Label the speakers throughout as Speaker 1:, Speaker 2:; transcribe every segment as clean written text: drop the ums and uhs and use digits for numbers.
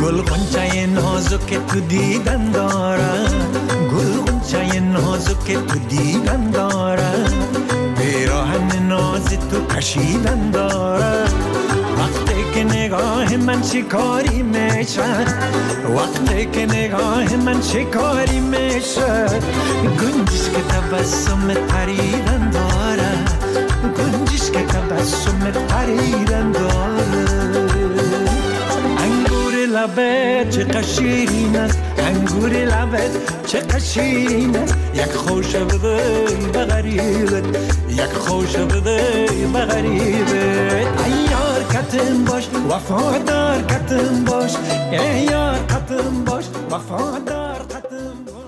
Speaker 1: گل غنچه نازک تو دیدن دارد، گل غنچه نازک تو دیدن دارد، پیراهن ناز تو کشیدن دارد. وقتی که نگاه من شکاری میشه، وقتی که نگاه من شکاری میشه، گنجش که تبسم پریدن دارد، گنجش که تبسم پریدن دارد. انگور لبت چه شیرین است، انگور لبت چه شیرین است، یک خوش بده به غریبت، یک خوش بده به غریبت. ایار کتم باش وفادار کتم باش، ایار کتم باش وفادار کتم باش.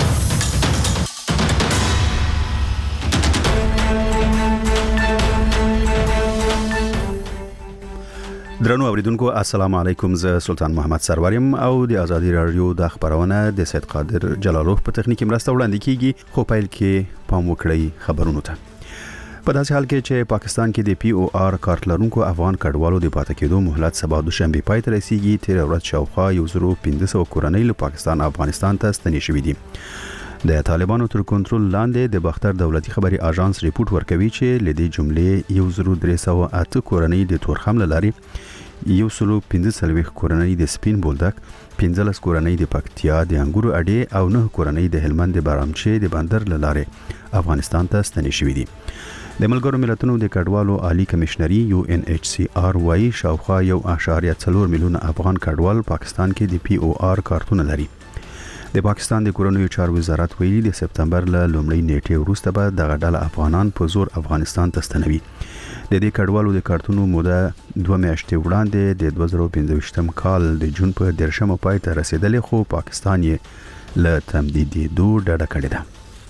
Speaker 2: درنو اوریدونکو السلام علیکم. زه سلطان محمد سروریم او د ازادي رادیو د خبرونه د سید قادر جلالوف په تخنیکی مرسته وړاندې کیږي. خو پیل کې پام وکړئ خبرونو ته. په داسې حال کې چې پاکستان کې د پی او آر کارت لرونکو افغان کډوالو د پاتې کېدو مهلت سبا دوشنبه پای ته رسیدي. تیر ورځ شاوخوا 1500 کورنۍ له پاکستان افغانستان ته ستنې شوې دي. د طالبانو تر کنټرول لاندې د بختر دولتي خبري اژانس ریپورت ورکوي چې لدې جملې 1308 کورنۍ د تورخم لاري، 145 کورنۍ د سپین بولدک، 15 کورنۍ د پکتیا د انګورو اډې او 9 کورنۍ د هلمند د بارامچې د بندر لاري افغانستان ته ستنې شوې دي. د ملګرو ملتونو د کډوالو عالی کمشنري UNHCR وايي شاوخوا 1.4 میلیون افغان کډوال پاکستان کې د پی او آر کارتونه لري. د پاکستان د کورنیو چارو وزارت ویلي د سپتمبر له لومړۍ نیټې وروسته به دغه ډله افغانان په زور افغانستان ته ستنوي. د دې کډوالو د کارتونو موده 2 میاشتې وړاندې د 2015 کال د جون په 10 پای ته رسیدلې، خو پاکستان یې له تمدیدېدو ډډه کړې ده.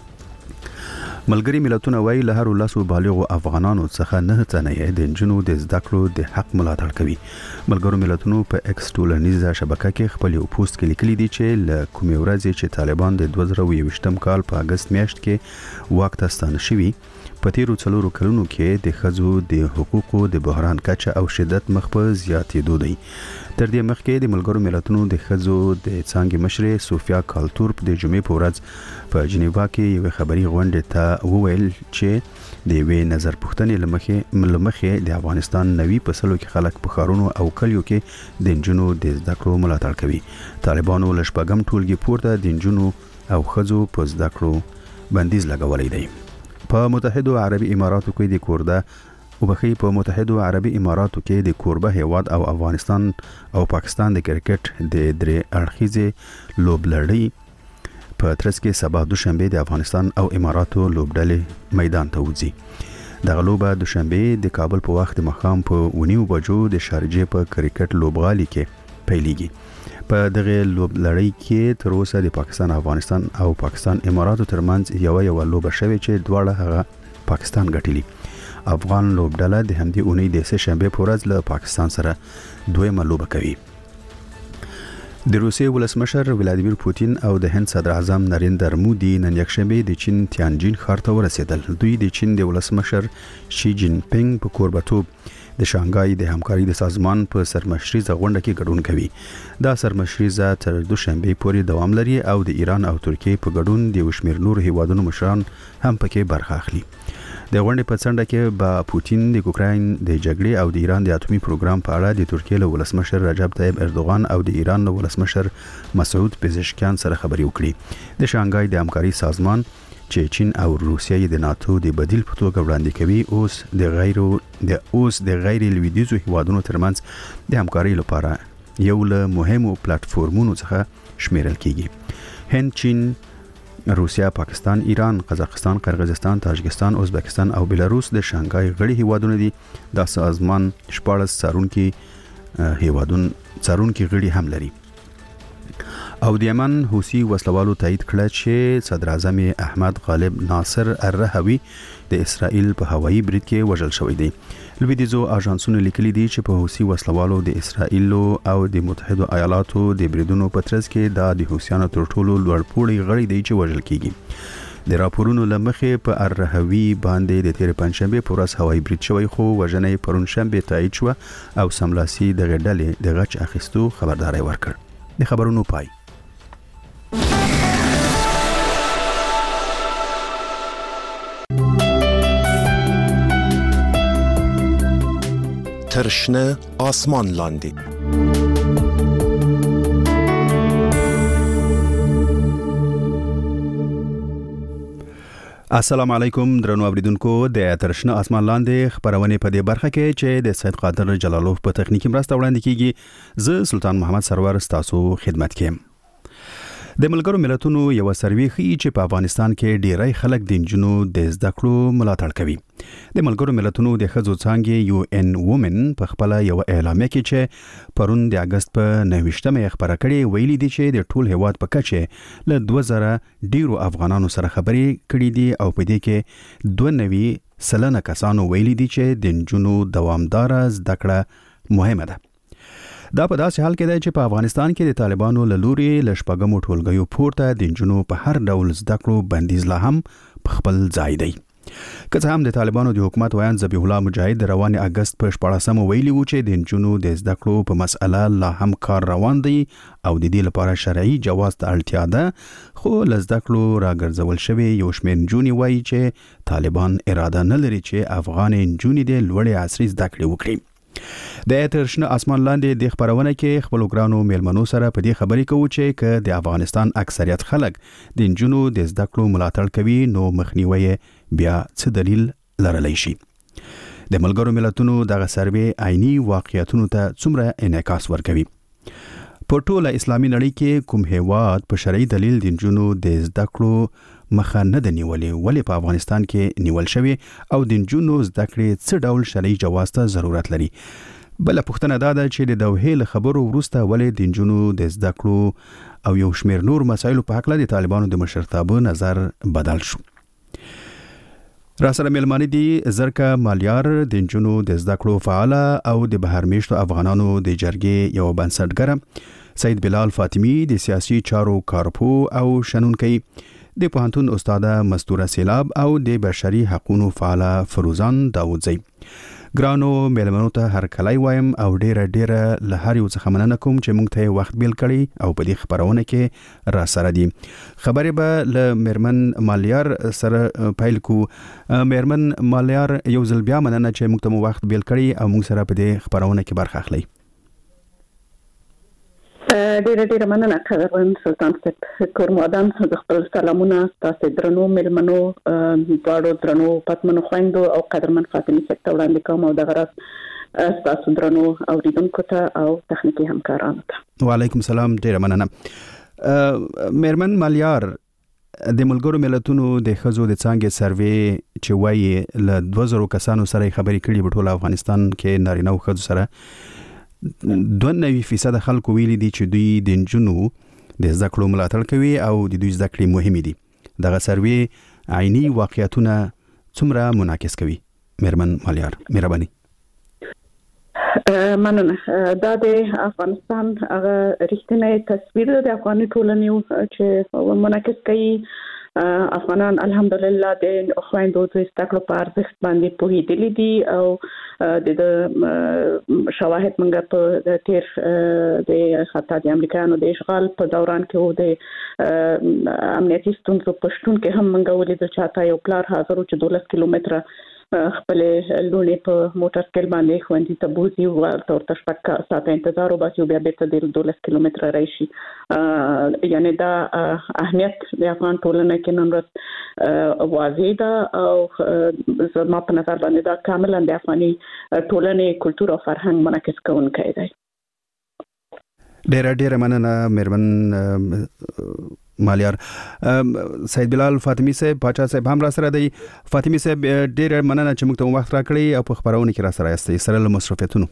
Speaker 2: ملګری ملتونه وایي له هر 10 بالغو افغانانو څخه 9 تنه د انجنونو د زده کړو د حق ملاتړ کوي. ملګرو ملتونو په ایکس ټولنیزه شبکه کې خپل یو پوسټ کې لیکلي دي چې له کومې ورځې چې طالبان د 2020 کال په اگست میاشت کې واک ته ستانه شوي، په تیرو 4 کلونو کې د ښځو د حقوقو د بحران کچه او شدت مخ په زیاتېدو دی. تر دې مخکې د ملګرو ملتونو د ښځو د څانګې مشرې سوفیا کالتورپ د جمعې په ورځ په جنیوا کې یو خبري غونډه ته وویل چې د یوې نظر پوښتنې لمخې د افغانستان 90% کې خلک په ښارونو او کلیو کې د انجنونو د زده کړو ملاتړ کوي. طالبانو له شپږم ټولګي پورته د انجنونو او ښځو په زده کړو بندیز لګولی دی. په متحده عربي اماراتو کې د کورده په متحده عربي اماراتو کې د کوربه هیواد او افغانستان او پاکستان د کرکټ د درې اړخیزې لوبلړۍ په ترڅ کې سبا دوشنبه د افغانستان او اماراتو لوبډلې میدان ته وځي. دغه لوبه دوشنبه د کابل په وخت مخام په 9 بجو د شارجې په کرکټ لوبغالي کې پیلېږي. په دغه لوبلړۍ کې تر اوسه د پاکستان افغانستان او پاکستان اماراتو ترمنځ یو لوبه شوې چې دواړه هغه پاکستان ګټلي. افغان لوبډله د همدې اونۍ د سه شنبه په ورځ له پاکستان سره دویمه لوبه کوي. د روسیې ولسمشر ولادیمیر پوتین او د هند صدر اعظم نریندر مودي نن یکشنبه د چین تیانجین ښار ته ورسېدل. دوی د چین د ولسمشر شي جین پینګ په کوربتوب د شانګهای د همکارۍ د سازمان په سرمشریزه غونډه کې ګډون کوي. دا سرمشریزه تر دوشنبه پورې دوام لري او د ایران او ترکیې په ګډون د وشمیر نور هیوادونو مشران هم پکې برخه اخلي. د غونډې په څنډه کې با پوتین د اوکراین د جګړې او د ایران د اتومي پروګرام په اړه د ترکیې له ولسمشر رجب طیب اردوغان او د ایران له ولسمشر مسعود پزشکیان سره خبرې وکړي. د شانګهای د همکارۍ سازمان چې چین او روسیې د ناتو د بدیل په توګه وړاندې کوي اوس د غیر لویدیځو هیوادونو ترمنځ د همکارۍ لپاره یو له مهمو پلیټفورمونو څخه شمیرل کیږي. هند، چین، روسیا، پاکستان، ایران، قزاقستان، قرغیزستان، تاجکستان، ازبکستان او بلاروس د شانګهای غړي هیوادونه دي. دا سازمان 14 څارونکي غړي هم لري. او د یمن حوثي وسلوالو تایید کړه چې صدر اعظم احمد غالب ناصر الرهوی د اسرائیل په هوایي برید کې وژل شوی دی. لویدیځو اژانسونو لیکلي دي چې په حوثي وسلوالو د اسرائیل او د متحده ایالاتو د بریدونو په ترڅ کې د حوثیانو تر ټولو لوړ پوړی غړی دی چې وژل کیږي. د راپورونو لمخې په الرهوي باندې د تیر پنځشنبه په ورځ هوایي بریټ شوی خو وژنې پرون شنبه تایید شو او سملاسي د غډلې د غچ اخیستو خبرداري ورکړ. د خبرونو پای.
Speaker 3: ترشنه آسمان لاندې.
Speaker 2: السلام علیکم درنو اوریدونکو د ترشنه آسمان لاندې خبرونه په دې برخه کې چې د سید قادر جلالوف په تخنیکی مرسته وړاندې کیږي. زه سلطان محمد سرور ستاسو خدمت کوم. د ملګرو ملتونو یو سروې ښیي چې په افغانستان کې ډیری خلک د نجونو د زده کړو ملاتړ کوي. د ملګرو ملتونو د ښځو څانګې UN Women په خپل یو اعلامیه کې چې پرون د اگست په 29مه خبره کړې ویلي دي چې د ټول هیواد په کچه له 2000 ډیرو افغانانو سره خبرې کړې دي او په دې کې 92% کسانو ویلي دي چې د نجونو دوامدار زده کړه مهمه ده. دا په داسې حال کې دی چې په افغانستان کې د طالبانو له لوري له شپږمو ټولګیو پورته د نجونو په هر ډول زده کړو بندیز لا هم په خپل ځای دی. که څه هم د طالبانو د حکومت ویان ذبیح الله مجاهد د روان اگست په 14مه ویلي و چې د نجونو د زده کړو په مسأله لا هم کار روان دی او د دې لپاره شرعي جواز ته اړتیا ده، خو له زده کړو راګرځول شوی یو شمېر نجونې وایي چې طالبان اراده نه لري چې افغان نجونې د لوړې عصري زده کړې وکړي. د ترشنه آسمان لاندې د خبرونه کې خپل ګرانو میلمنو سره په دې خبرې کوو چې ک د افغانستان اکثریت خلک د نجونو د زده کړو ملاتړ کوي نو مخنیوي بیا څه دلیل لرلی شي. د ملګرو ملتونو دغه سروې عیني واقعیتونو ته څومره انعکاس ورکوي. په ټوله اسلامي نړۍ کې کوم هیواد په شرعي دلیل د نجونو د زده کړو مخه نه د نیولې، ولې په افغانستان کې نیول شوی او د نجونو زده کړې څه ډول شرعي جواز ته ضرورت لري؟ بل پوښتنه دا ده چې د دوحې له خبرو وروسته ولې د نجونو د زده کړو او یو شمېر نور مسایلو په حق له طالبانو د مشرتابه نظر بدل شو. را سره ملمانه دي زرکه مالیار د نجونو د زده کړو فعال او د بهرمیشتو افغانانو د جرګې یو بنسټګر، سید بلال فاطمی د سیاسي چارو کارپو او شنونکي، د پوهنتون استاده مستوره سیلاب او د بشري حقوقو فعال فروزان داودزی. ګرانو ملمنو ته هر کله وایم او ډیره له هر یو څخه مننه کوم چې موږ ته وخت بیل کړی او په دې خبرونه کې را سره دي. خبرې به له میرمن مالیار سره پیل کو. میرمن مالیار یو ځل بیا مننه چې موږ ته وخت بیل کړی او موږ سره په دې خبرونه کې برخه اخلي.
Speaker 4: ډیره مننه قدرمن سلطان صاحب. کورمادان د خپل سلامونه تاسو درنو ملمنو دواړو درنو پاتمنو خويندو او قدرمن فاطمه صاحب ته وړاندې کوم او دغه راز تاسو درنو اوریدونکو ته او تخنیکی همکارانو ته.
Speaker 2: وعلیکم السلام. ډیره مننه. میرمن مالیار، د ملګرو ملتونو د ښځو د څانګې سروې چې وایي له 2000 کسانو سره خبرې کړي په ټول افغانستان کې نارینه او ښځو سره 92% خلکو ویلي دي چې دوی د نجونو د زده کړو ملاتړ کوي او د دوی زده کړې مهمې دي. دغه سروې عیني واقعیتونه څومره منعکس کوي؟ میرمن مالیار مهرباني.
Speaker 4: مننه. دا د افغانستان هغه رښتینی تصویر د افغاني ټولنې چې منعکس کوي. افغانان الحمدلله د خويندو د زده کړو په ارزښت باندې پوهېدلي دي او د شواهد منګه په تیر د حتی د امریکایانو د اشغال په دوران کې د امنیتي ستونزو په شتون کې هم منګه ولید چې تا یو پلار حاضر چې 12 کیلومتره خپل لونی په موټر سایکل باندې خوندې ته بوزي او ورته شپږ ساعته انتظار وباسي او بیا بیرته د 12 کیلومتره راشي. یعنی دا اهمیت د افغان ټولنې کې نن ورځ واضح ده او زما په نظر باندې دا کاملا د افغاني ټولنې کلتور او فرهنګ منعکس کوونکی دی.
Speaker 2: ډیره مننه میرمن مالیار. سید بلال فاطمی صاحب پاچا صاحب هم را سره دی. فاطمی صاحب ډیره مننه چې موږ ته وخت راکړی او په خبرونه کې را سره یاستئ سره له مصرفیتونو.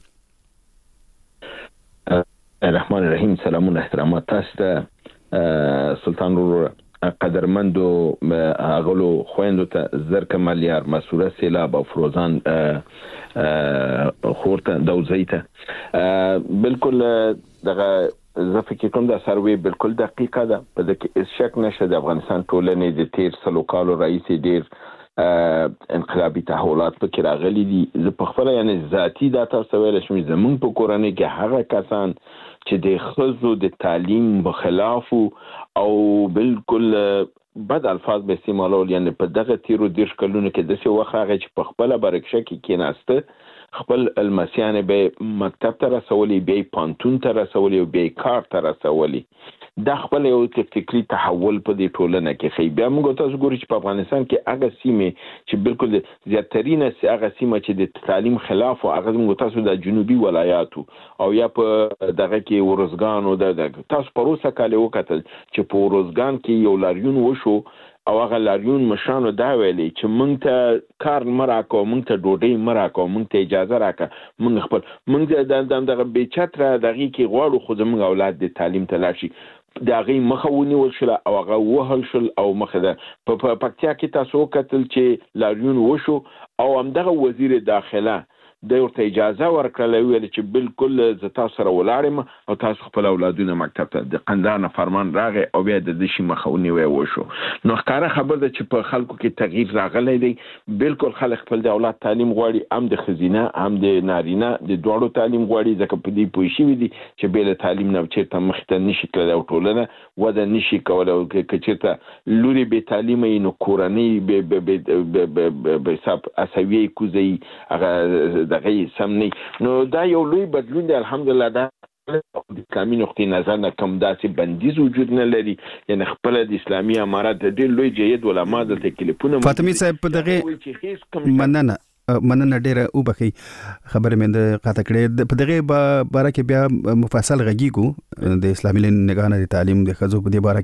Speaker 5: الرحمن الرحیم. سلامونه احترامات تاسو ته سلطان قدرمندو غلو خويندو ته زرکه مالیار، مسوره سیلاب او فروزان خورته دوزیته. بالکل دغه زه فکر کوم دا سروې بالکل دقیقه ده، په دې کې هیڅ شک نشته د افغانستان ټولنې د 13 کالو رئیس ډیر انقلابي تحولات پکې راغلي دي. زه په خپل یعنی ذاتی دا تاسو ویل شم زمونږ په کورنۍ کې هغه کسان چې د خزو د تعلیم مخالف او بالکل بد الفاظ به استعمالول، یعنی په دغه تیرو 10 کلونو کې د څه وخت هغه چې په خپل برکشه کې کېناسته خپل المسیان به مکتب ته رسولي، به پانتون ته رسولي او به کار ته رسولي. دا خپل یو فکری تحول په دې ټولنه کې خي. بیا موږ تاسو ګورئ چې په افغانستان کې هغه سیمه چې بالکل زیاترینه هغه سیمه چې د تعلیم خلاف او هغه موږ تاسو د جنوبي ولایاتو او یا په دغه کې ورزګان او د تاسو پروسه کاله وکتل چې په ورزګان کې یو لاریون وشو او هغه لاریون مشانو دا ویلي چې مونږ ته کار مراکو، مونږ ته ډوډۍ مراکو، مونږ ته اجازه راکړه، مونږ خپل مونږ دغه بیچتره دغه کې غواړو خو زموږ اولاد د تعلیم ته لاړ شي. دا غي مخه ونیول شو او هغه وهل شو او مخه ده په پکتیا کې تاسو کتل چې لاریون وشو او همدغه وزیر داخله د ورته اجازه ورکړل ویل چې بالکل ز تاسو سره ولاړم او تاسو خپل اولادونه مکتب ته د قندهار فرمان راغی او بیا د دشي مخاوني وشو. نو ښکاره خبر ده چې په خلکو کې تغییر راغلی دی. بالکل خلک خپل د اولاد تعلیم غواړي، هم د خزینه هم د نارینه د دوړو تعلیم غواړي، ځکه په دې پوه شي دي چې بل تعلیم نه چیرته مخته نشي کولای او ټولنه وده نشي کولای او کې چیرته لوري به تعلیم نو کورنۍ به حساب اسوي کوزي هغه دغه سم نه. نو دا یو لوی بدلون دی الحمدلله. دا د اسلامي نقطې نظر نه کوم داسې بندیز وجود نه لري، یعنی خپل د اسلامي امارات د ډېر لوی جید علما د تکلیفونه
Speaker 2: فاطمه صاحب په دغه مننه ډیره وبخي خبره مې د قاطع کړې په دغه باره کې بیا مفصل غږیږو د اسلامي نگاهه د تعلیم د خزو په دې باره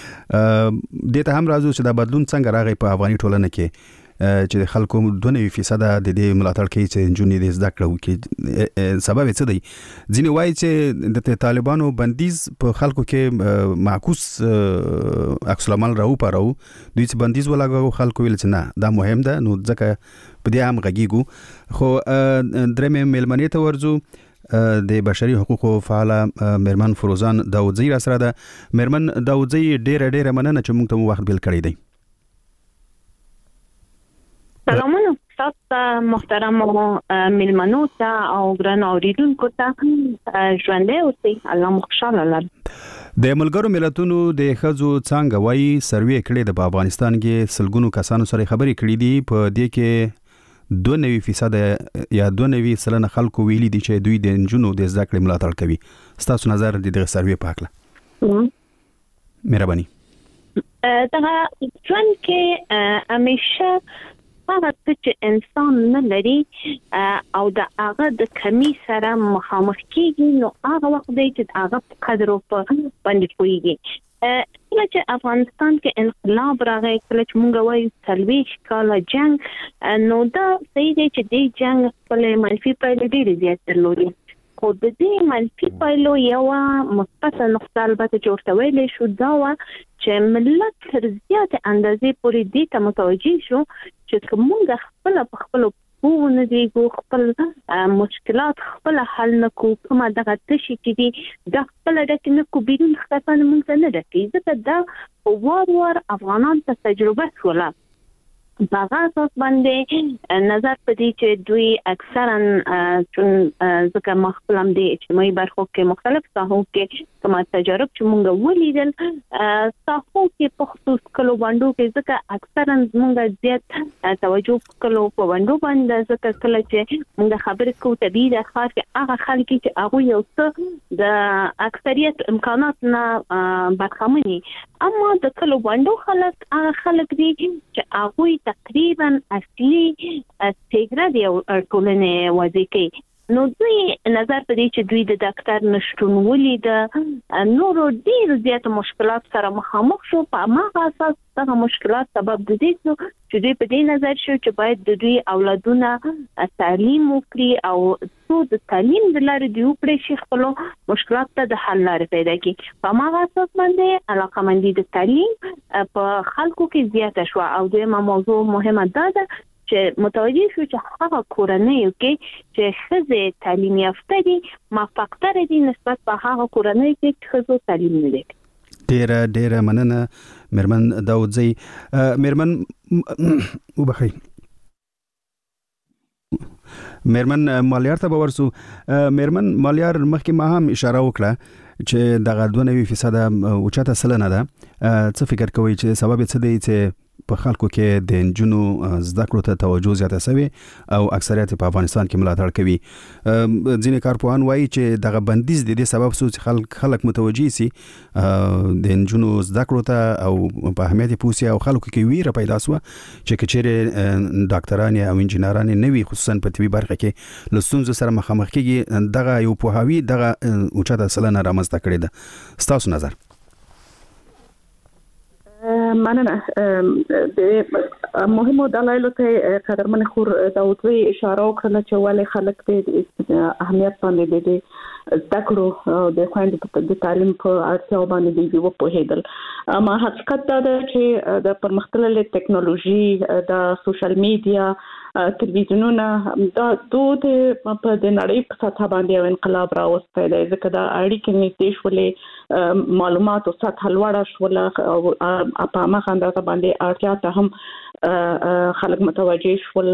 Speaker 2: کې د ته هم راځو چې دا بدلون څنګه راغی په افغاني ټولنه کې چې خلکو 2% د دې ملاتړ کوي چې جنونی د زده کړو کې سبب څه دی. ځینې وایي چې د طالبانو بندیز په خلکو کې معکوس عکس العمل راوپارو، دوی چې بندیز ولاګو خلکو ویل چې نه دا مهم ده، نو ځکه په دې هم غږیږو. خو درېمه ملمنې ته ورځو د بشري حقوقو فعاله میرمن فروزان داودزی را سره ده. میرمن داودزی ډیره مننه چې موږ ته وخت بیل کړی دی.
Speaker 6: سلامونه تاسو محترم ملمنو ته او ګران اوریدونکو ته، ژوندۍ اوسئ، الله مو خوشاله لري.
Speaker 2: د ملګرو ملتونو د خزو څنګه وایي سروې کړي د افغانستان کې سلګونو کسانو سره خبرې کړې دي. په دې کې 92% یا 92% خلکو ویلي دي چې دوی د جنونو د زده کړې ملاتړ کوي. ستاسو نظر د دغه سروې په اړه مهرباني.
Speaker 6: دا ژوند کې همیشه هغه چې انسان نه لري او د هغه د کمی سره مخامخ کیږي، نو هغه وخت دی چې هغه په قدر او په باندې کوي. کله چې افغانستان کې انقلاب راغی، کله چې موږ وایو 40 کاله جنگ، نو دا صحیح دی چې د جنگ خپل منفي پایلې ډېرې زیات درلودې، خو د دې منفي پایلو یو مثبت نقطه البته چې ورته ویلی شو دا وه چې ملت تر زیاتې اندازې پورې دې ته متوجه شو چې که موږ خپله په خپلو پوه نه دیږو، خپل مشکلات خپله حل نه کړو، کومه دغه تشي چې دي دا خپله ډکې نه کړو، بیرون خطرونه موږ ته نه ډکوي، ځکه دا په وار افغانان ته تجربه شوله. په هغه اساس باندې نظر په دې چې دوی اکثرا چون ځکه ما خپل هم د اجتماعي برخو کې مختلف ساحو کې کومه تجارب چې موږ ولیدل، ساحو کې په خصوص کلو باندې کې ځکه اکثرا موږ زیات توجه کلو په باندې باندې ځکه کله چې موږ خبرې کوو طبیعي د خاص هغه خلک چې هغه یو څه د اکثریت امکانات نه برخمني، اما د کلو باندې خلک هغه خلک دي چې هغه تقریبا اصلي استګره دی ټولنې وځي. نو دوی نظر په دې چې دوی د ډاکټر نشټون ولید، نورو ډیر زیات مشکلات سره مخامخ شو. په هغه اساس دغه مشکلات سبب د دې چې دوی په دې نظر شو چې باید د دوی اولادونه تعلیم وکړي او څو د تعلیم د لارې دوی وکړي چې خپل مشکلات ته د حل لارې پیدا کړي. په هغه اساس باندې علاقمندي د تعلیم په خلکو کې زیاته شو. او دویمه موضوع مهمه ده چې متوجي شو چې هغه کورنۍ کې چې خزه تعلیم یافته دي موفق‌تر دي نسبت به هغه کورنۍ کې چې خزه تعلیم نه لري.
Speaker 2: ډیره مننه میرمن داودزی. میرمن وبخي میرمن مالیار ته ورسو. میرمن مالیار مخکې ما هم اشاره وکړه چې دغه 2% اوچته سلنه ده. څه فکر کوي چې سبب څه دی چې په خلکو کې د انجونو زده کړو ته توجه زیاته شوی او اکثریت په افغانستان کې ملاتړ کوي؟ ځینې کارپوهان وایي چې دغه بندیز د دې سبب شو چې خلک متوجي سي د انجونو زده کړو ته او په اهمیت پوسی او خلکو کې ویره پیدا شو چې کچېره ډاکټران او انجینران نوي خصوصا په طبي برخه کې لستونز سره مخامخ کېږي. دغه یو پوهاوی دغه اوچته سلنه رامنځته کړې ده. ستاسو نظر؟
Speaker 4: مننه. د مهمو دلایلو ته قدرمن خور داودزی اشاره وکړه چې ولې خلک د اهمیت باندې د زده کړو د خويندو د تعلیم په اړتیا باندې دی وپوهیدل. اما حقیقت دا ده چې د پرمختللې ټکنالوژي د سوشل میډیا تلویزیونونه دا دوه په د نړۍ په سطح باندې انقلاب راوستی دی ځکه دا اړیکې نږدې شولې معلومات او سطح لوړه شوله او په هغه اندازه باندې اړتیا ته هم خلک متوجه شول.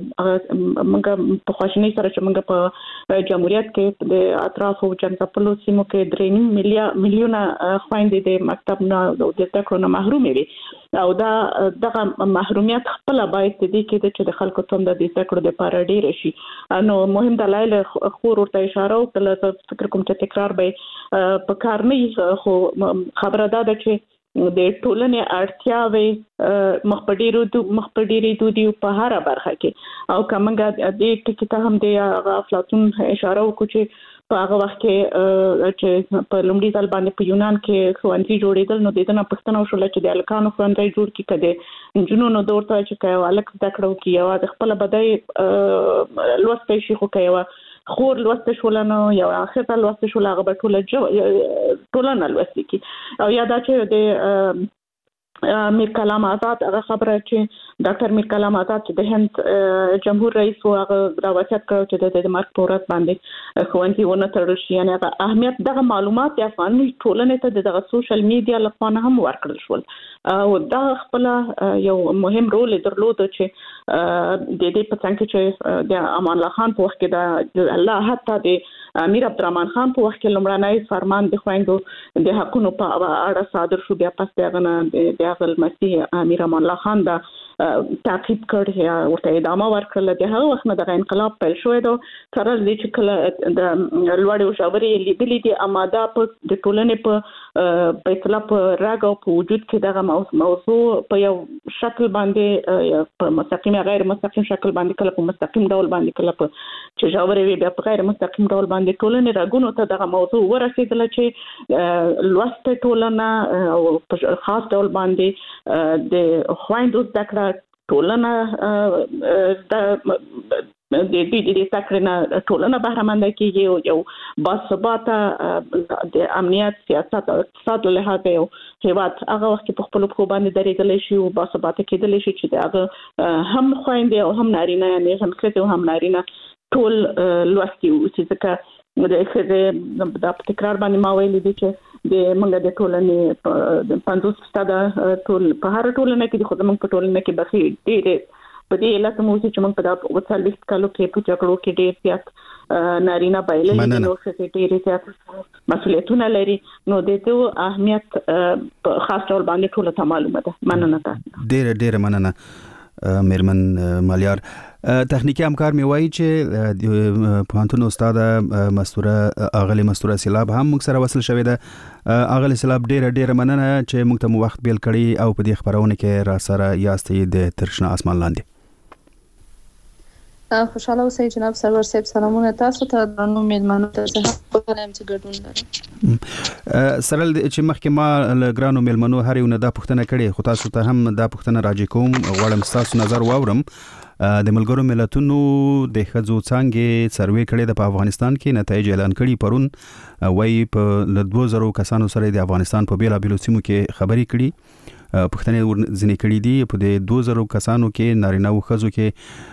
Speaker 4: موږ په خواشینۍ سره چې موږ په جمهوریت کې د اطرافو جنګپلو سیمو کې 3 میلیونه خويندې د مکتب نه د زده کړو نه محرومې وي او دا دغه محرومیت خپل باید دې کې چې د خلکو ته د زده کړو لپاره ډیر شي. نو مهم دلایل خور ورته اشاره وکړه. فکر کوم چې تکرار به په کار نه خو خبره ده چې د ټولنې اړتیاوې مخپډيري دودي په هر برخه کې او کومه د ټکی ته هم د افلاطون اشاره وکړو چې په هغه وخت کې چې په لومړي ځل باندې په یونان کې ښوونځي جوړېدل نو د دې نه پوښتنه وشوله چې د الکانو ښوونځي جوړ کړي کده جنونو دور ته چې کوي الک زده کړو کې یو د خپل بدای لوستې شي خو کوي خور لوستې شولنه یو اخر لوستې شول هغه به ټولنه لوستې کی او یاد چې د میر کلام آزاد هغه خبره چې ډاکټر میر کلام آزاد چې د هند جمهور رئیس و هغه راوچت کړو چې د مرګ پورت باندې ښوونځي ونه تړل شي. یعنی هغه اهمیت دغه معلومات د افغاني ټولنې ته دغه سوشل میډیا لخوا نه هم ورکړل شول او دا خپل یو مهم رول درلود چې د دې په څنګه چې د امان الله خان په وخت کې د الله حتی د امیر عبدالرحمن خان په وخت کې لومړنی فرمان د خويندو د حقونو په اړه صادر شو. بیا پس دغه د هغه مسیح امیر امان الله خان دا تعقیب کړ یا ورته ادامه ورکړل. د هغه وخت نه د انقلاب پیل شوی دا تر دې چې کله د لوړ او شاوري لیدلې دي اماده په د ټولنې په اطلاع په راګ او په وجود کې دغه موضوع په یو شکل باندې په مستقیم غیر مستقیم شکل باندې کله په مستقیم ډول باندې کله په چې شاوري بیا په غیر مستقیم ډول باندې ټولنې راګونو ته دغه موضوع ورسېدل چې لوست ټولنه او په خاص ډول باندې د خويندو ذکر ټولنه د دې تکرینه ټولنه بهرمنده کیږي یو باثباته د امنیت سیاست او اقتصاد له لحاظه یو هیواد هغه وخت په خپل خو باندې درېدل شي او باثباته کېدل شي چې هغه هم خويندې او هم نارینه یعنی هم کړه او هم نارینه ټول لوستي او چې ځکه د تکرار باندې ما ویلي دي چې د منګه د ټولنې 50% ټول په هر ټولنه کې د خدمت په ټولنه کې بخي ډېر په دې علت مو چې موږ په دغه وڅلوي کالو کې په جګړو کې ډېر زیات نارینه بایللې نو چې ډېر زیات مسؤلیتونه لري نو د دې اهمیت په خاص ډول باندې ټول ته معلومه ده. مننه تاسو.
Speaker 2: ډېر مننه میرمن مالیار. تخنیکی همکار می وایي چې د پوهنتون استاد مستوره اغلی مستوره سیلاب هم موږ سره وصل شوې ده. اغلی سیلاب ډېر مننه چې موږ ته وخت بیل کړی او په دې خبرونه کې را سره یاستې د ترشنه اسمان لاندې.
Speaker 7: خوشاله اوسئ جناب سرور صاحب. سلامونه تاسو ته درنو میلمنو ته. زه هم خوشاله یم چې ګډون لرم.
Speaker 2: سره چې مخکې ما لګرانو میلمنو هر یو نه دا پوښتنه کړې خو تاسو ته هم دا پوښتنه راځي کوم غواړم تاسو نظر واورم. د ملګرو ملتونو د ښځو څانګې سروې کړې د په افغانستان کې نتایج اعلان کړي پرون وایي په 2000 کسانو سره د افغانستان په بیلابیلو سیمو کې خبرې کړي پښتنې ورځنې کړې دي په دې 2000 کسانو کې نارینه او ښځو کې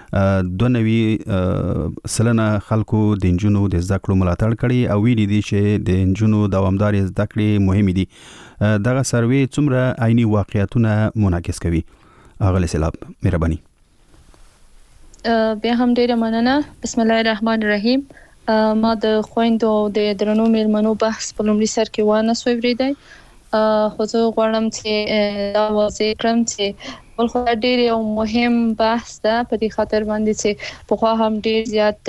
Speaker 2: 92 سلنه خلکو د انجونو د زده کړو ملاتړ کړي او ویلي دي چې د انجونو دوامدار زده کړې مهم دي. دغه سروې څومره عیني واقعیتونه منعکس کوي؟ اغلی سیلاب مهرباني.
Speaker 7: بیا هم ډیره مننه. بسم الله الرحمن الرحیم. ما د خويندو د درنو میلمنو بحث په لومړي سر کې وانه سوې وریدای. خو زه غواړم چې دا واضح کړم چې خو ډېر یو مهم بحث ده په دې خاطر باندې چې په خو هم ډېر زیات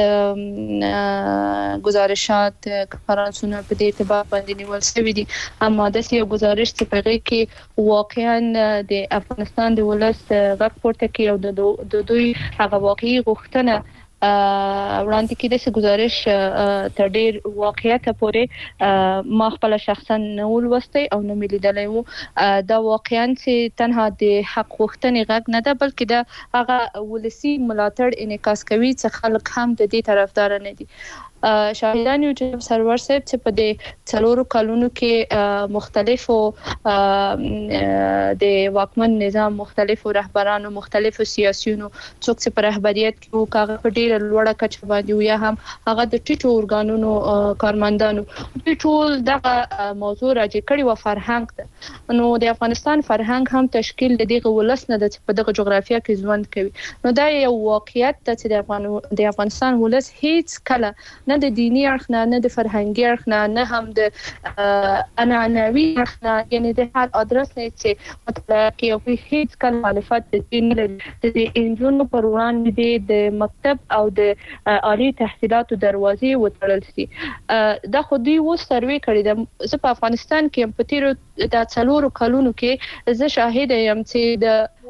Speaker 7: گزارشات کارانسونه په دې اعتبار باندې نیول شوی دي. اما د یو گزارش چې په کې واقعا د افغانستان د ولس غږ پورته کوي او د دوی هغه واقعي غوښتنه وړاندې کې د گزارش تر ډېر واقعیت پورې ما خپل شخصا نه ولوستي او نه ملیدلې وو. دا واقعا چې تنها د حق غوښتنې غږ نه ده بلکې دا هغه ولسی ملاتړ انعکاس کوي چې خلک هم د دې طرفدار نه دي. شاهدان یو چې سرور صاحب چې په دې څلورو کلونو کې مختلفو د واکمن نظام مختلفو رهبرانو مختلفو سیاسيونو څوک چې په رهبریت کې وو کاغه په ډیره لوړه کچه باندې یا هم هغه د ټیټو ارګانونو کارمندانو د ټول دغه موضوع راځي کړي و فرهنګ ده. نو د افغانستان فرهنګ هم تشکیل د دغه ولس نه د په دغه جغرافیه کې ژوند کوي. نو دا یو واقعیت ده چې د افغانستان ولس هیڅ کله نه د دینی اړخ نه د فرهنګي اړخ نه هم د عنعنوي اړخ نه یعنی د هر ادرس نه چې مطلب کې او هیڅ کله مخالفت د دین د انجونو پر وړاندې د مکتب او د عالی تحصیلاتو دروازې وتړل شي. دا خو دوی و سروې کړی د په افغانستان کې په تیرو د څلورو کلونو کې زه شاهد یم چې د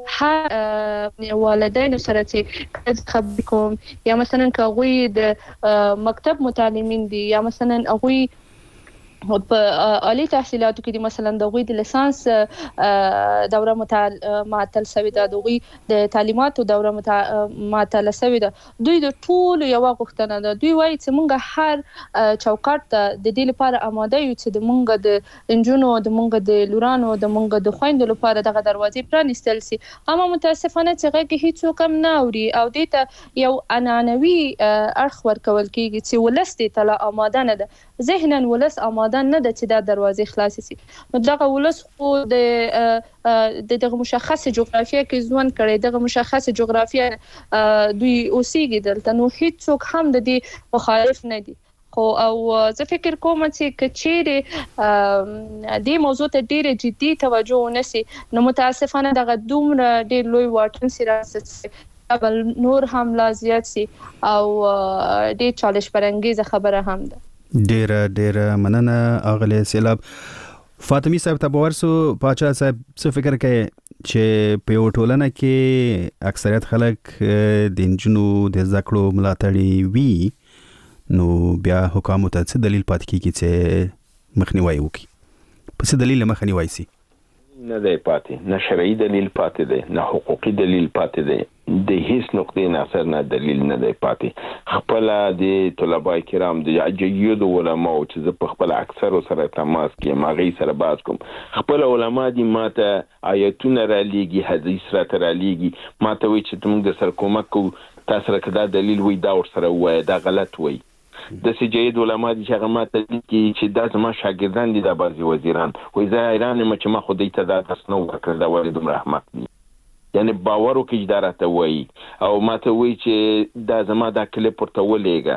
Speaker 7: والدینو سره چې خبرې کوم یا مثلا کوي د مکتب متعلمین دي یا مثلا هغه په عالی تحصیلاتو کې مثلا د غوي د لیسانس دوره معطل شوی ده، د غوي د تعلیماتو دوره معطل شوی ده. دوی د ټول یو غوښتنه ده. دوی وایي چې مونږ هر چوکاټ ته د دې لپاره آماده یو چې د مونږ د انجونو د مونږ د لورانو د مونږ د خويندو لپاره دغه دروازې پرانیستل سي. اما متاسفانه چې هغه هیڅ کم نه اوري او دې ته یو عنعنوي اړخ ورکول کیږي چې ولست ته لا آماده نه ده. ذهناً ولس آماده نه ده چې دا دروازې خلاص شي. نو دغه ولس خو د دغه مشخص جغرافیه کې ژوند کړي، دغه مشخص جغرافیه دوی اوسېږي دلته. نو هیڅوک هم د دې مخالف نه دي. خو او زه فکر کوم چې کچېره دې موضوع ته ډېر جدي توجه ونشي نو متاسفانه دغه دومره ډېر لوی واټن سي راځي بل نور هم لا زیات سي او ډېر چالش برانګیزه خبره هم ده.
Speaker 2: ډېر مننه اغلی سیلاب. فاطمی صاحب ته ورسو پاچا صاحب څه فکر کوي چې په یو ټولنه کې اکثریت خلک د انجونو د ذکرو ملاتړي وي نو بیا حکومت ته څه دلیل پات کیږي چې مخنیوي وکړي؟ په څه دلیل مخنیوي سي؟
Speaker 5: نه دی پاتې، نه شرعي دلیل پاتې دی، نه حقوقي دلیل پاتې دی، د هیڅ نقطې نظر نه دلیل نه دی پاتې. خپل د طلباء کرام د جيد علماء چې په خپل اکثر سره تماس کې ماغي سره باز کوم، خپل علما دي ماته آیتونه را لېږي، حدیث را تر لېږي، ماته وی چې موږ د سر کومک کو تاسو راکدا دلیل وی دا ور سره وای دا غلط وای. د سجید علماء دي چې هغه ماته چې دا زما شاګردان دي د بازي وزیران وای زه ایران چې ما خو دې ته دا تاسو ورکړ دا ولې دومره احمق دي. یعنی باور وکړي دا راته وای او ماته وای چې دا زما دا کلیپ ورته ولېګه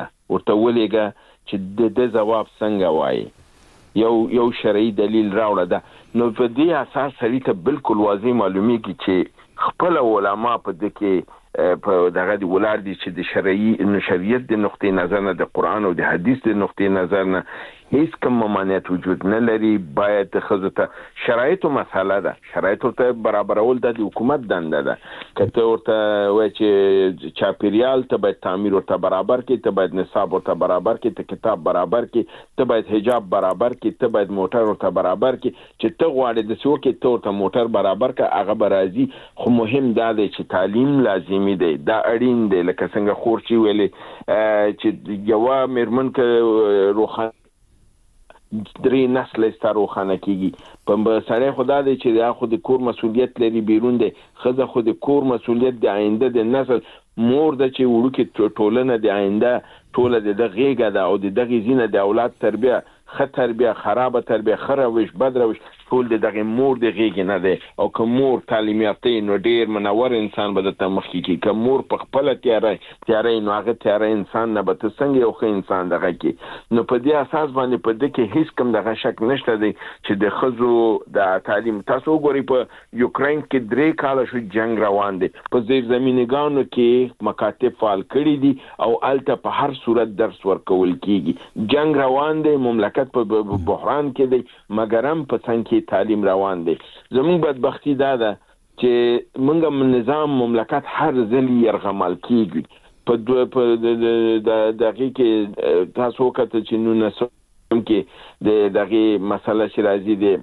Speaker 5: چې د جواب څنګه وای یو شرعي دلیل راوړه ده. نو په دې اساس سړی ته بالکل واضح معلومیږي چې خپل علما په دې کې په دغه دی ولر دي چې د شریعت د نقطې نظر نه د قران او د حدیث د نقطې نظر نه هیڅ کوم ممانعت وجود نه لري. باید خزته شرایط او مساله ده، شرایط ته برابرول د حکومت دنده ده. کته ورته وای چې چاپیریال ته باید تعمیر ورته برابر کې، ته باید نصاب ورته برابر کې، ته کتاب برابر کې، ته باید حجاب برابر کې، ته باید موټر ورته برابر کې، چې ته غواړې د سو کې ته ورته موټر برابر کې هغه برازي. خو مهم دا دی چې تعلیم لازمي دی، دا اړین دی. لکه څنګه خورچی ویلې چې یو میرمن کې روخان درې نسل ستارو خانه کیږي په سړی خدا دې چې دا خو د کور مسؤلیت لري بیرون دی خزه خو د کور مسؤلیت د آینده د نسل مور د چې وړوکې ټولنه د آینده ټوله د غیګه ده او د دغه زینه د اولاد تربیه تربیه خرابه تربیه خروش بد روش ټول دغه مور د غیګ نه ده او که مور تعلیم یافته نو ډیر منور انسان به د مخکې کی که مور په خپل تیارې نو هغه تیارې انسان نه به څنګه یو ښه انسان دغه کی نو په دې اساس باندې په دې کې هیڅ کوم دغه شک نشته دی چې د خزو د تعلیم تاسو وګورئ په یوکرين کې 3 کال شو جنگ روان دی په زیر زمینګانو کې مکاتب فعال کړي دي او الته په هر صورت درس ورکول کیږي جنگ روان دی مملکت په بحران کې دی مګر هم په څنګه تعلیم روان دی زموږ بدبختی دا ده چې موږ نظام مملکت هر ځل يرغمل کیږي په دغه کې تاسو کته چې نو نسو کې دغه مسله شرازي دی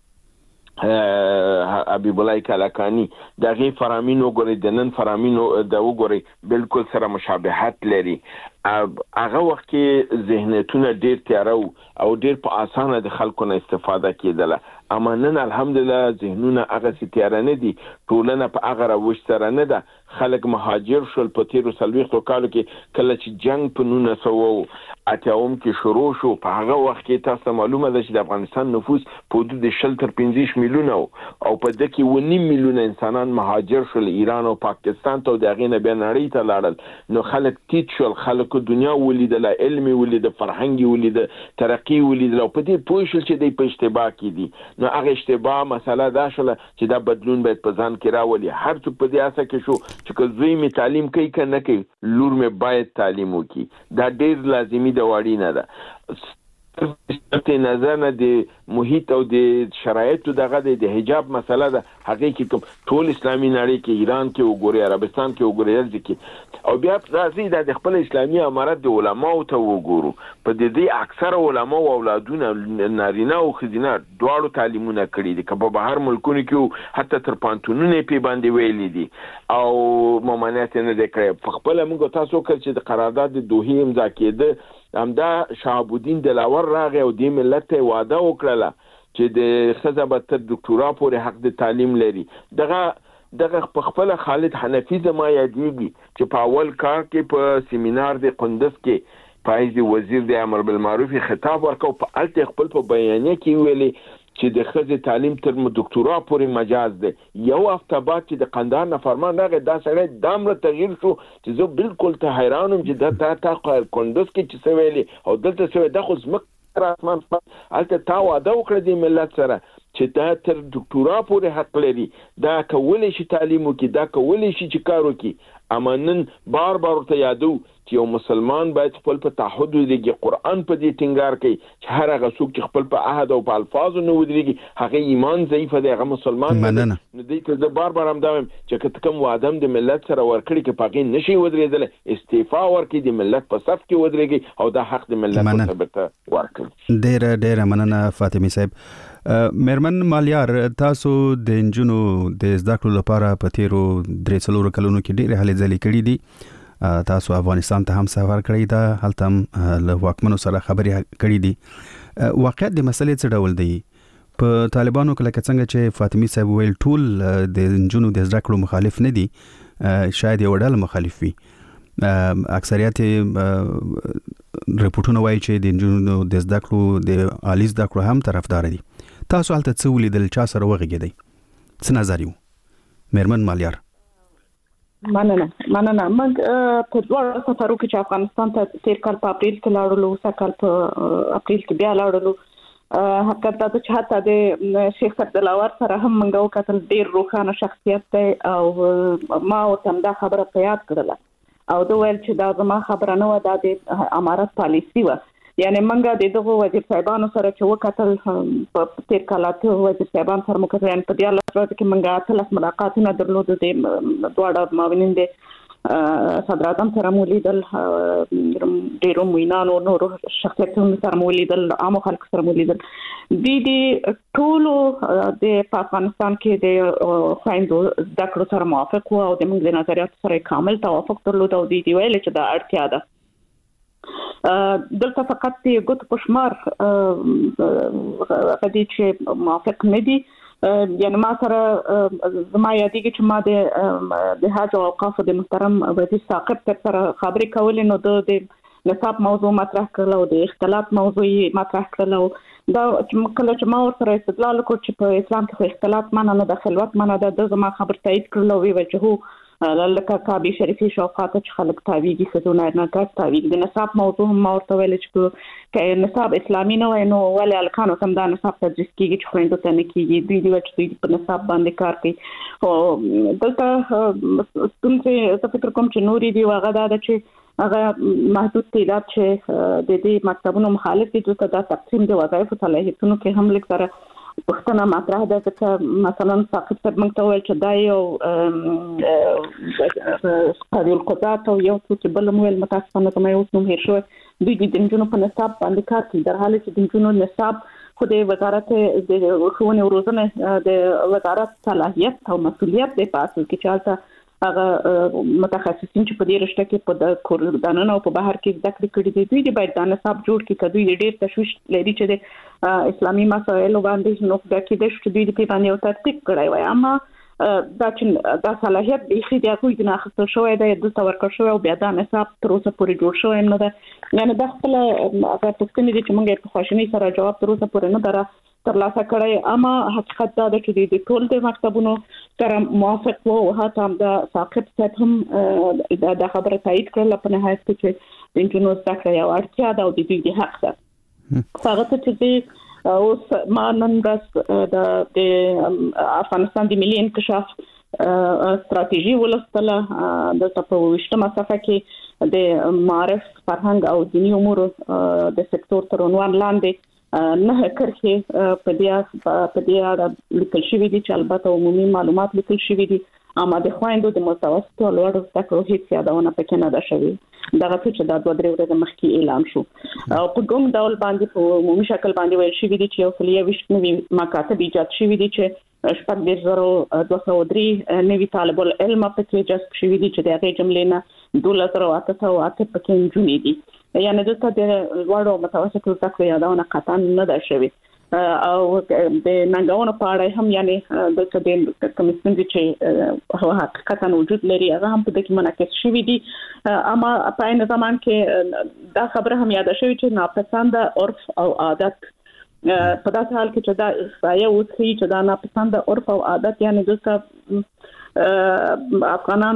Speaker 5: حبیب الله کلاکانی دغه فرامین وګورئ د نن فرامین د وګورئ بالکل سره مشابهت لري هغه وخت کې ذهنیتونه ډیر تیارو او ډیر په اسانه د خلکو نه استفاده کیدله اما نن الحمدلله ذهنونه هغه ستیار نه دي ټولنه په هغه راوښ سره نه ده خلک مهاجر شول په تیرو سلويختو کالو کې کله چې جنگ په 1980 کې شروع شو په هغه وخت کې تاسو معلومه ده چې د افغانستان نفوس په حدود 15 میلیونه او په دې کې 1.5 میلیونه انسانان مهاجر شول ایران او پاکستان ته د غینه بیا نړۍ ته لاړل نو خلک تیت شول خلک دنیا ولیدل علمي ولیدل فرهنګي ولیدل ترقی ولیدل او په دې پوه شول چې د اشتباه کې دي نو هغه اشتباه مسله دا شوله چې دا بدلون باید په ځان کې راولي هر څوک په دې اساس کې شو چې زوی می تعلیم کوي کنه کوي لور می باید تعلیم وکړي دا ډیر لازمي د واړی نه ده په نظر نه د محیط او د شرایطو دغه د حجاب مسله ده حقیقي کوم ټول اسلامي نړۍ کې ایران کې وګوري عربستان کې وګوري ځکه او بیا راځي د خپل اسلامي امارت د علماو ته وګورو په دې اکثره علماو اولادونه نارینه او خزینه دواړو تعلیمونه کړي دي که په بهر ملکونو کې حتی تر پانتونونه په باندې ویلي دي او ممانعت نه ده کړی په خپل موږ تاسو کړ چې د قرارداد د دوحې امضا کېده همدا شهاب الدین دلاور راغی او د ملت وعده وکړه چې د خزبه تر ډاکټورا پورې حق د تعلیم لري دغه په خپل خالد حنفي زما یادېږي چې په اول کار کې په سیمینار د قندوز کې پایز وزیر د امر بالمعروف خطاب ورکاو په الته خپل په بیانیه کې ویلي چې د خزه تعلیم تر ډاکټورا پورې مجاز ده یو هفته بعد چې د قندهار نه فرمان راغی دا سړی دامره تغییر شو چې زه بالکل ته حیرانم چې دا قندوز کې چې ویلي او دلته څه د خو زمک رسمان الته تا وعده وکړه د ملت سره چې دا تر ډاکټورا پورې حق لري دا کولای شي تعلیم وکړي دا کولای شي چې کار وکړي اما نن بار ته یادو چې یو مسلمان باید خپل په تعهد ودرېږي قرآن په دې ټینګار کوي چې هر هغه څوک چې خپل په عهد او په الفاظو نه ودرېږي هغه ایمان ضعیف دی هغه مسلمان نه نو دې ته زه بار هم دا وایم چې کوم وعده د ملت سره ورکړي کې پاګې نشي ودرېدل استعفا ورکړي د ملت په صف کې ودرېږي او دا حق د ملت په ثبت ورکړي ډېر مننه فاطمه صاحب میرمن مالیار تاسو د انجونو د زده کړو لپاره په تیرو 3 کلونو کې ډېر هلې ځلې کړې دي تاسو افغانستان ته هم سفر کړی دا هلته هم له واکمنو سره خبرې کړې دي واقعیت د مسلې څه ډول دی په طالبانو کې لکه څنګه چې فاطمه صاحب ویل ټول د انجونو د زده کړو مخالف نه دي شاید یو ډول مخالف وي اکثریت رپورټونه وایي چې د انجونو د زده کړو د عالی زده کړو هم طرفدار دي تاسو هلته څه ولیدل چا سره وغږېدئ څه نظر یو میرمن مالیار
Speaker 4: مننه موږ په دوه سفرو کې چې افغانستان ته تیر کال په اپریل کې لاړو اوس کال په اپریل کې بیا لاړو حقیقت دا چې حتی د شیخ عبدالله سره هم موږ وکتل ډیر روښانه شخصیت دی او ما ورته دا خبره په یاد کړله او دا ویل چې دا زما خبره نه و دا د امارت پالیسي و یعنی منګه د دغه وزیر صاحبانو سره چې وکتل په تیر کالاته وزیر صاحبان سره مکتل یعنی په دې لاره کې منګه تلس ملاقاتونه درلودو د دواړه معاونین دي صدر اعظم سره مولیدل ډیرو موینانو نورو شخصیتونو سره مولیدل عام خلک سره مولیدل دي ټولو د افغانستان کې د خويندو زده کړو سره موافق وو او د موږ د نظریات سره کامل توافق درلود او دي ویل چې دا اړتیا ده دلته فقط د ګوت پښمار غدي چې موافق نه دي. یعنی ما سره زما یادېږي چې ما د حج او اوقاف د محترم وزیر ثاقب سره خبرې کولې، نو د نصاب موضوع مطرح کړل او د اختلاط موضوع مطرح کړل. دا کله چې ما ورسره استدلال وکړ چې په اسلام کې خو اختلاط معنا نه ده، خلوت معنا ده، د زما خبر تایید کړل او ویل چې هو لکه کعبه شریفه شوقات چې خلک تاویږي خزونه نه کاس تاویږي. د نصاب موضوع هم ما ورته ویل چې نصاب اسلامي نه وای نو ولې الکانو سم دا نصاب تدریس کیږي چې خويندو ته نه کیږي، دوی چې په نصاب باندې کار کوي. او دلته څنګه څه فکر کوم چې نوري دی واغه دا چې هغه محدود تعداد چې د دې مکتبونو مخالف دي چې دا تقسیم د وظایفو صلاحیتونو کې هم لیک سره پښتنه مطرح ده. چې مثلا ثاقب صاحب موږ ته ویل چې دا یو قاضي القضات او یو څه بل مویل متاسفانه کومه یو نوم هیر شو، دوی د جنونو په نصاب باندې کار کوي، در حال چې د جنونو نصاب خو د وزارت د ښوونې او روزنې د وزارت صلاحیت او مسؤلیت دی په اصل کې چالتہ هغه متخصصین چې په دې رشته کې په دانه او په بهر کې زده کړې کړې دي، دوی د باید دا نصاب جوړ کړي. دوی ډېر تشویش لري چې د اسلامي مسایلو باندې نو دا کې د دوی د پیغام یو ترتیب کړی وای، اما دا صلاحیت به خې د کوی نه اخیستل شوی دی، د تور کړ شوی او بیا دا نصاب تر اوسه پورې جوړ شوی نه ده. یعنی دا خپل هغه پوښتنې دي چې موږ په خوشنۍ سره جواب تر اوسه پورې نه درا ترلاسه کړی، اما حقیقت دا ده چې د ټول د مکتبونو سره موافق وو او حتی هم د ثاقب صاحب هم دا خبره تایید کړل په نهایت کې چې د انټرنیټ زده کړه یو اړتیا ده او د دوی د حق ده. هغه چې اوس ما نن ورځ د افغانستان د ملي انکشاف استراتیژي ولستله د تپوشتمه صفحه کې د معرف فرهنګ او دینی امور د سکتور تر عنوان لاندې نه کرخه په دې اړه لیکل شوی دي چې البته عمومي معلومات لیکل شوی دي، اما د خويندو د متوسط لوړ زده کړو هیڅ یادونه پکې نه ده شوی. دغه چې د 2-3 ورځې مخکې اعلان شو او په کوم ډول باندې په عمومي شکل باندې ویل شوی دي چې یو فلیه وشتنوي مکاتب ایجاد شوی دي چې 203 نوي طالب العلم پکې جذب شوی دي چې د هغې جملې نه 2808 پکې نجونې دي. یعنی دلته د لوړو متوسط زده کړو یادونه قطعا نه ده شوی. او د ننګونو په اړه هم یعنی دلته د کمیسیون چې حقیقتا وجود لري هغه هم په دې کې منعکس شوی دي، اما په عین زمان کې دا خبره هم یاد شوی چې ناپسنده عرف او عادت په داسې حال کې چې دا احصایه وڅخي چې دا ناپسنده عرف او عادت یعنی دلته افغانان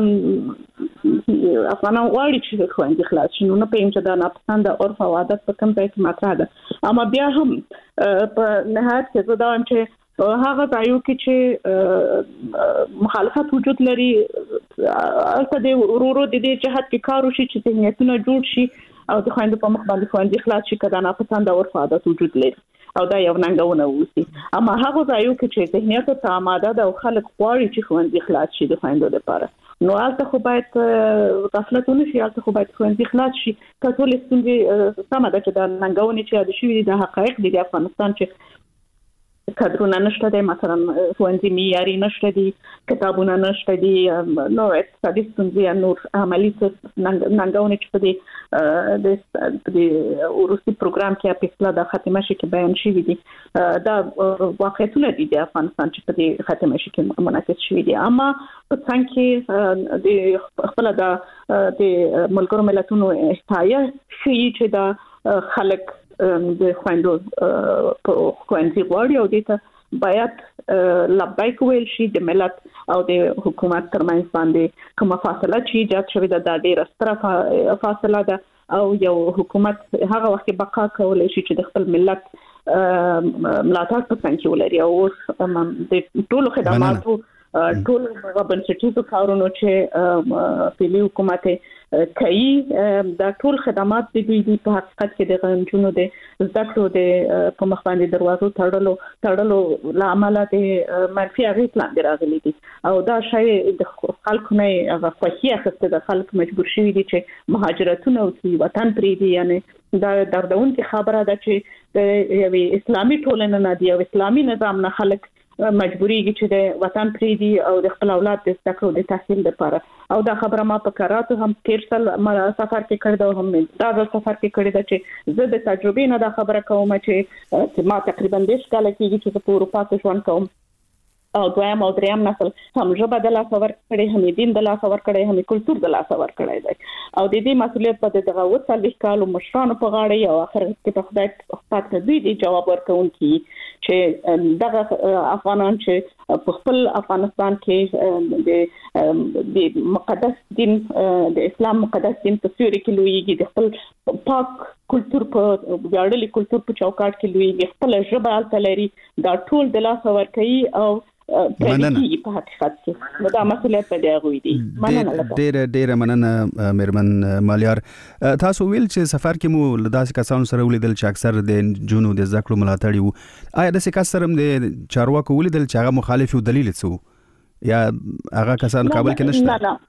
Speaker 4: غواړي چې خويندې خلاص شي، نو نه پېم چې دا ناپسنده عرف او عادت په کوم ځای کې مطرح ده. اما بیا هم په نهایت کې زه دا وایم چې هغه ځایو کې چې مخالفت وجود لري البته د ورورو د دې جهت کې کار وشي چې ذهنیتونه جوړ شي او د خويندو په مخ باندې خويندې خلاص شي کله ناپسنده عرف او عادت وجود لري او دا یو ننګونه وسی. اما هغه ځایو کې چې ذهنیت ته آماده ده او خلک غواړي چې خويندې خلاص شي د خويندو لپاره، نو البته خو باید غفلت ونشي، البته خو باید خويندې خلاص شي. کله ستونزې سمه ده چې دا ننګونه چې د شوی د حقایق دي د افغانستان چې کادرونه نشته دي، مثلا ښوونځي معیاري نشته دي، کتابونه نشته دي، نو اقتصادي ستونزې نور عملي ننګونې چې په دې وروستي پروګرام کې په اصطلاح د ختمه شي کې بیان شوي دي، دا واقعیتونه دي د افغانستان چې په دې ختمه شي کې منعکس شوي دي. اما په څنګ کې د خپل د ملګرو ملتونو احصایه ښیي چې دا خلک د خويندو خويندې غواړي او دې ته باید لبیک ویل شي. د ملت او د حکومت ترمنځ باندې کومه فاصله چې ایجاد شوې ده دا ډېره ستره فاصله ده او یو حکومت هغه وخت بقا کولای شي چې د خپل ملت ملاتړ په څنګه کې ولري او د ټولو خدماتو ټول بنسټیزو کارونو چې فعلي حکومت کوي دا ټول خدمات د دوی په حقیقت کې د غنجونو د زده کړو د په مخ باندې دروازو تړلو لامل د منفي اغېز لاندې راغلي دي او دا شی د خلکو نه هغه خوښي اخیسته د خلک مجبور شوي دي چې مهاجرتونه وکړي، وطن پرېږدي. یعنی دا دردونکې خبره ده چې د یوې اسلامي ټولنې نه دی او اسلامي نظام نه خلک مجبوريږي چې د وطن پریدي او د خپل اولاد د زده کړو د تحصیل لپاره او دا خبره ما په کراتو هم تیر سال سفر کې کړی دا هم دا سفر کې کړی دا چې زه د تجربې نه دا خبره کوم چې ما تقریبا 10 کال کېږي چې په اروپا کې ژوند کوم او دویم او دریم نسل هم ژبه د لاس ور کړي هم دین د لاس ور کړي هم کلچر د لاس ور کړي دی او د دې مسؤلیت په دغه وڅل کالو مشرانو په غاړه او اخر کې په خدای خپل دوی جواب ورکوونکي چې دغه افغانان چې په خپل افغانستان کې د مقدس دین د اسلام مقدس دین په سیوري کې لویږي د خپل پاک کلچر په ویاړلي کلچر په چوکاټ کې لویږي خپل ژبه التلري دا ټول د لاس ور کوي او پرېږي په حقیقت کې دا مسؤلیت په دی غوي دي
Speaker 2: ډېر مننه مېرمن مالیار تاسو ویل چې سفر کې مو لداسې کسانو سره ولیدل چې اکثر د جنونو د ذکر ملاتړي وو آیا د سکاسرم د چارواکو ولیدل چې هغه مخالف یو دلیل څه یا هغه کسان کابل کې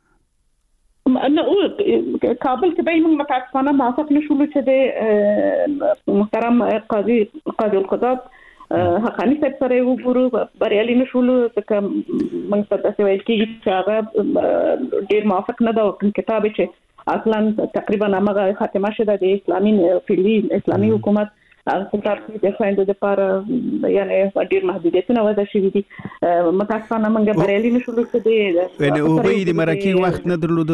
Speaker 2: نشته
Speaker 4: نه کابل کې به موږ متاسفانه موافق نشو چې د محترم قاضي القضات حقانی صاحب سره وګورو بریالي نشول ځکه موږ په تاسو ویل کې چې هغه ډیر موافق نه دا کتاب چې اصلا تقریبا هغه خاتمه شوه د اسلامي فعلی اسلامي حکومت هغه کتاب د خويندو لپاره یعنی ډیر محدودیتونه وضع شوي دي متاسفانه موږ بریالي نشول چې
Speaker 2: د او به د مرکه وخت نه درلود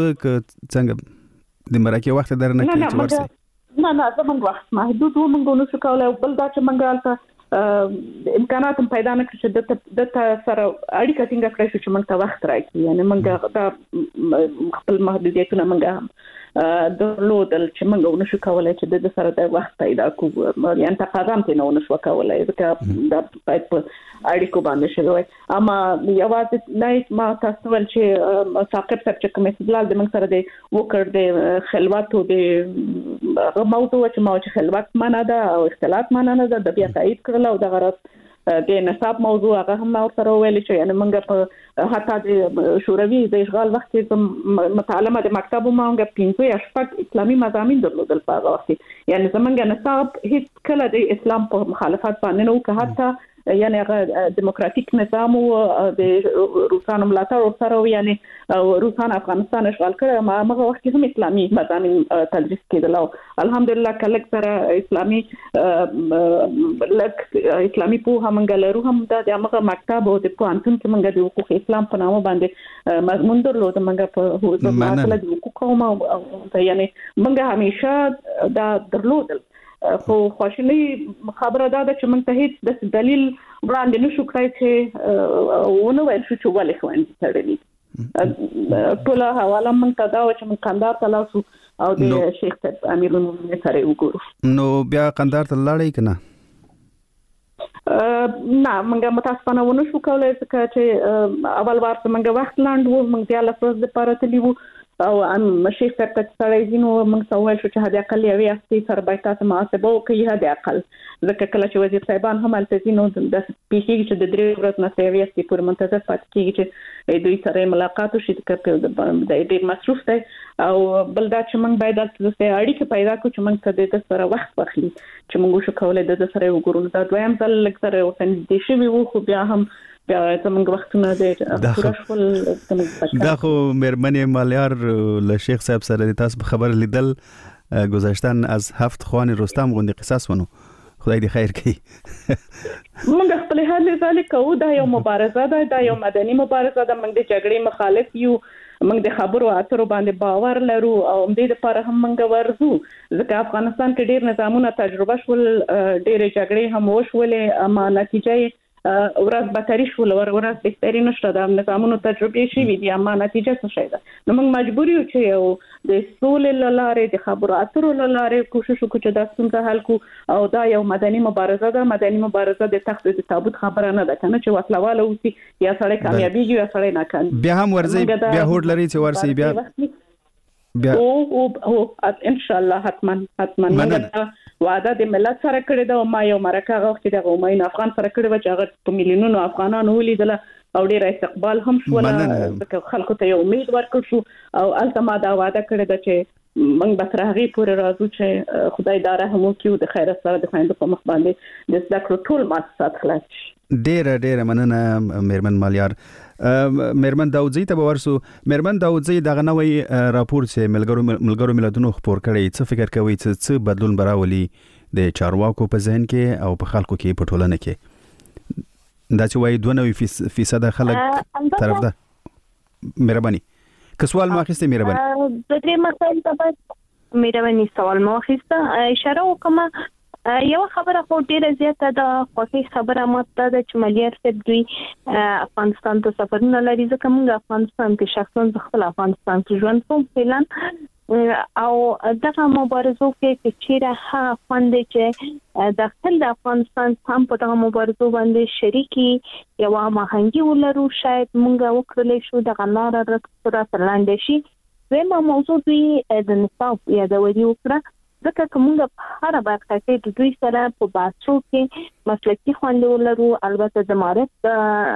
Speaker 2: د مرکه وخت درنه کې ورسې
Speaker 4: نه زموږ وخت محدود و موږ نو شو کولای بل دا چې موږ امکانات پیدا نه کړی چې د سره اړیکه څنګه کړی چې موږ ته وخت راکړي یعنی موږ دا خپل محدودیتونه موږ درلودل چې موږ نشو کولای چې د سره د وخت پیدا کوو یعنی تقاضا نه نشو کولای ځکه دا په اړیکو باندې شوی اما یوازې نه ما تاسو ول چې ثاقب صاحب چې کوم استدلال د موږ سره د وکړ د خلوت او د موضوع چې ما چې خلوت معنا ده او اختلاط معنا نه ده د بیا تایید کړل او د غرض د نصاب موضوع هغه هم سره ویل چې یعنی موږ په حتی د شوروي د اشغال وخت کې متعلمه د مکتب موږ 15 یا 16 اسلامي مضامین درلودل په هغه وخت یعنی زمونږ نصاب هیڅ کله د اسلام په مخالفت باندې نه و که حتی یعنی هغه دیموکراتیک نظام او د روسانو ملاتړ سره یعنی روسان افغانستان اشغال کړ ما هغه وخت هم اسلامي مضامین تدریس کېدل او الحمدلله کله سره اسلامي په همغه لرو هم د هغه مکتب او د پوهنتون کې موږ د حقوق اسلام په نامه باندې مضمون درلود موږ په مسله د حقوق او یعنی موږ همیشه دا درلودل خو خوشنی خبره دا ده چې موږ ته هیڅ د دلیل وړاندې نشو کړی چې ونه ویل شو چې ولې خوندې تړلې ټول حواله موږ ته دا چې موږ قندار ته لاړو او د شیخ صاحب امیر المؤمنین سره وګورو
Speaker 2: نو بیا قندار ته لاړې کنه
Speaker 4: نه موږ متاسفانه ونه شو کولای چې اول وار موږ وخت لاند وو موږ بیا لپاره د پاره تلیو او شیخ صاحب ته سره زینو موږ سوال شو چې هدا اقل یوي افتي سره بای تاسو محاسبه وکړي هدا اقل ځکه کله چې وزیر صاحبان هم الته زینو د پیښې چې د درې ورځې نه سوي افتي پر منتظر پات کیږي چې دوی سره ملاقات وشي د ډېر مصروف دی او بل دا چې موږ باید د اړیکې پیدا کړو چې موږ د سره وخت واخلي چې موږ شو کولای د سره وګورو دا دویم ځل لکه سره وسند شي وو خو بیا هم زمونږ وختونه
Speaker 2: دا خو مېرمنې مالیار له شیخ صاحب سره د تاسو خبر لیدل گذاشتن از 7 خوان رستم غوندي قصص ونو خدای دې خیر کړي
Speaker 4: موږ خپل حال ذالک کوو دا یو مبارزه ده دا یو مدني مبارزه ده موږ د جګړې مخالف یو موږ د خبرو اترو باندې باور لرو او دې لپاره هم موږ ورزو ځکه افغانستان کې ډېر نظامونه تجربه شول ډېر جګړې هم وشولې اما نتیجه ورځ بهتري شول ورځ بهتري نشته د نظامونو تجربه شي وي اما نتیجه څه شي ده نو موږ مجبور یو چې یو د سولې لاره د خبرو اترو لاره کوشش وکړو چې دا څنګه حل کو او دا یو مدني مبارزه ده مدني مبارزه د تخت د تابوت خبره نه ده کنه چې وسلواله وسی یا سړی کامیابیږي یا سړی ناکام
Speaker 2: بیا هم ورزي بیا هوډ لري چې ورسي بیا
Speaker 4: او ان شاء الله حتما وعده د ملت سره کړی دا او ما یو مرکه غوښتي د غومین افغان سره کړی و چې هغه په میلیونونو افغانانو ولیدل او ډیر استقبال هم شو ځکه خلکو ته یو امید ورکړ شو او الته ما دا وعده کړی دا چې موږ به تر هغه پورې راځو چې خدای دا رحم وکړي او د خیر سره د خويندو په مخ باندې د زده کړو ټول مؤسسات خلاص شي.
Speaker 2: ډېر مننه میرمن مالیار. میرمن داودزی ته ورسو. میرمن داودزی دغه نوې راپور چې ملګرو ملتونو خبر کړی، څه فکر کوي چې بدلون براولي د چارواکو په ذهن کې او په خلکو کې په ټولنه کې؟ دا چې وایي 92% خلک طرف ده. مهرباني که سوال ما اخیسته مهرباني
Speaker 6: د دې مسایل ته مهرباني سوال ما اخیسته اشاره وکم. یو خبره خو ډیره زیاته ده، خوښي خبره ماته ده چې مالیار صاحب دوی افغانستان ته سفرونه لري، ځکه موږ افغانستان کې شخصا خپل افغانستان کې ژوند کوم فعلا او دغه مبارزو کې چیرې ها خوند چې داخل د افغانستان هم په دغه مبارزو باندې شریکي یو مهنګي ولرو، شاید موږ وکړلې شو دغه لار راته لاندې شي. زموږ موضوع دوی د نصاب یادوري وکړه، ځکه کومه هر برخه کې د دوی سره په باسو کې مسلکي خوند ولرو. البته د معرفت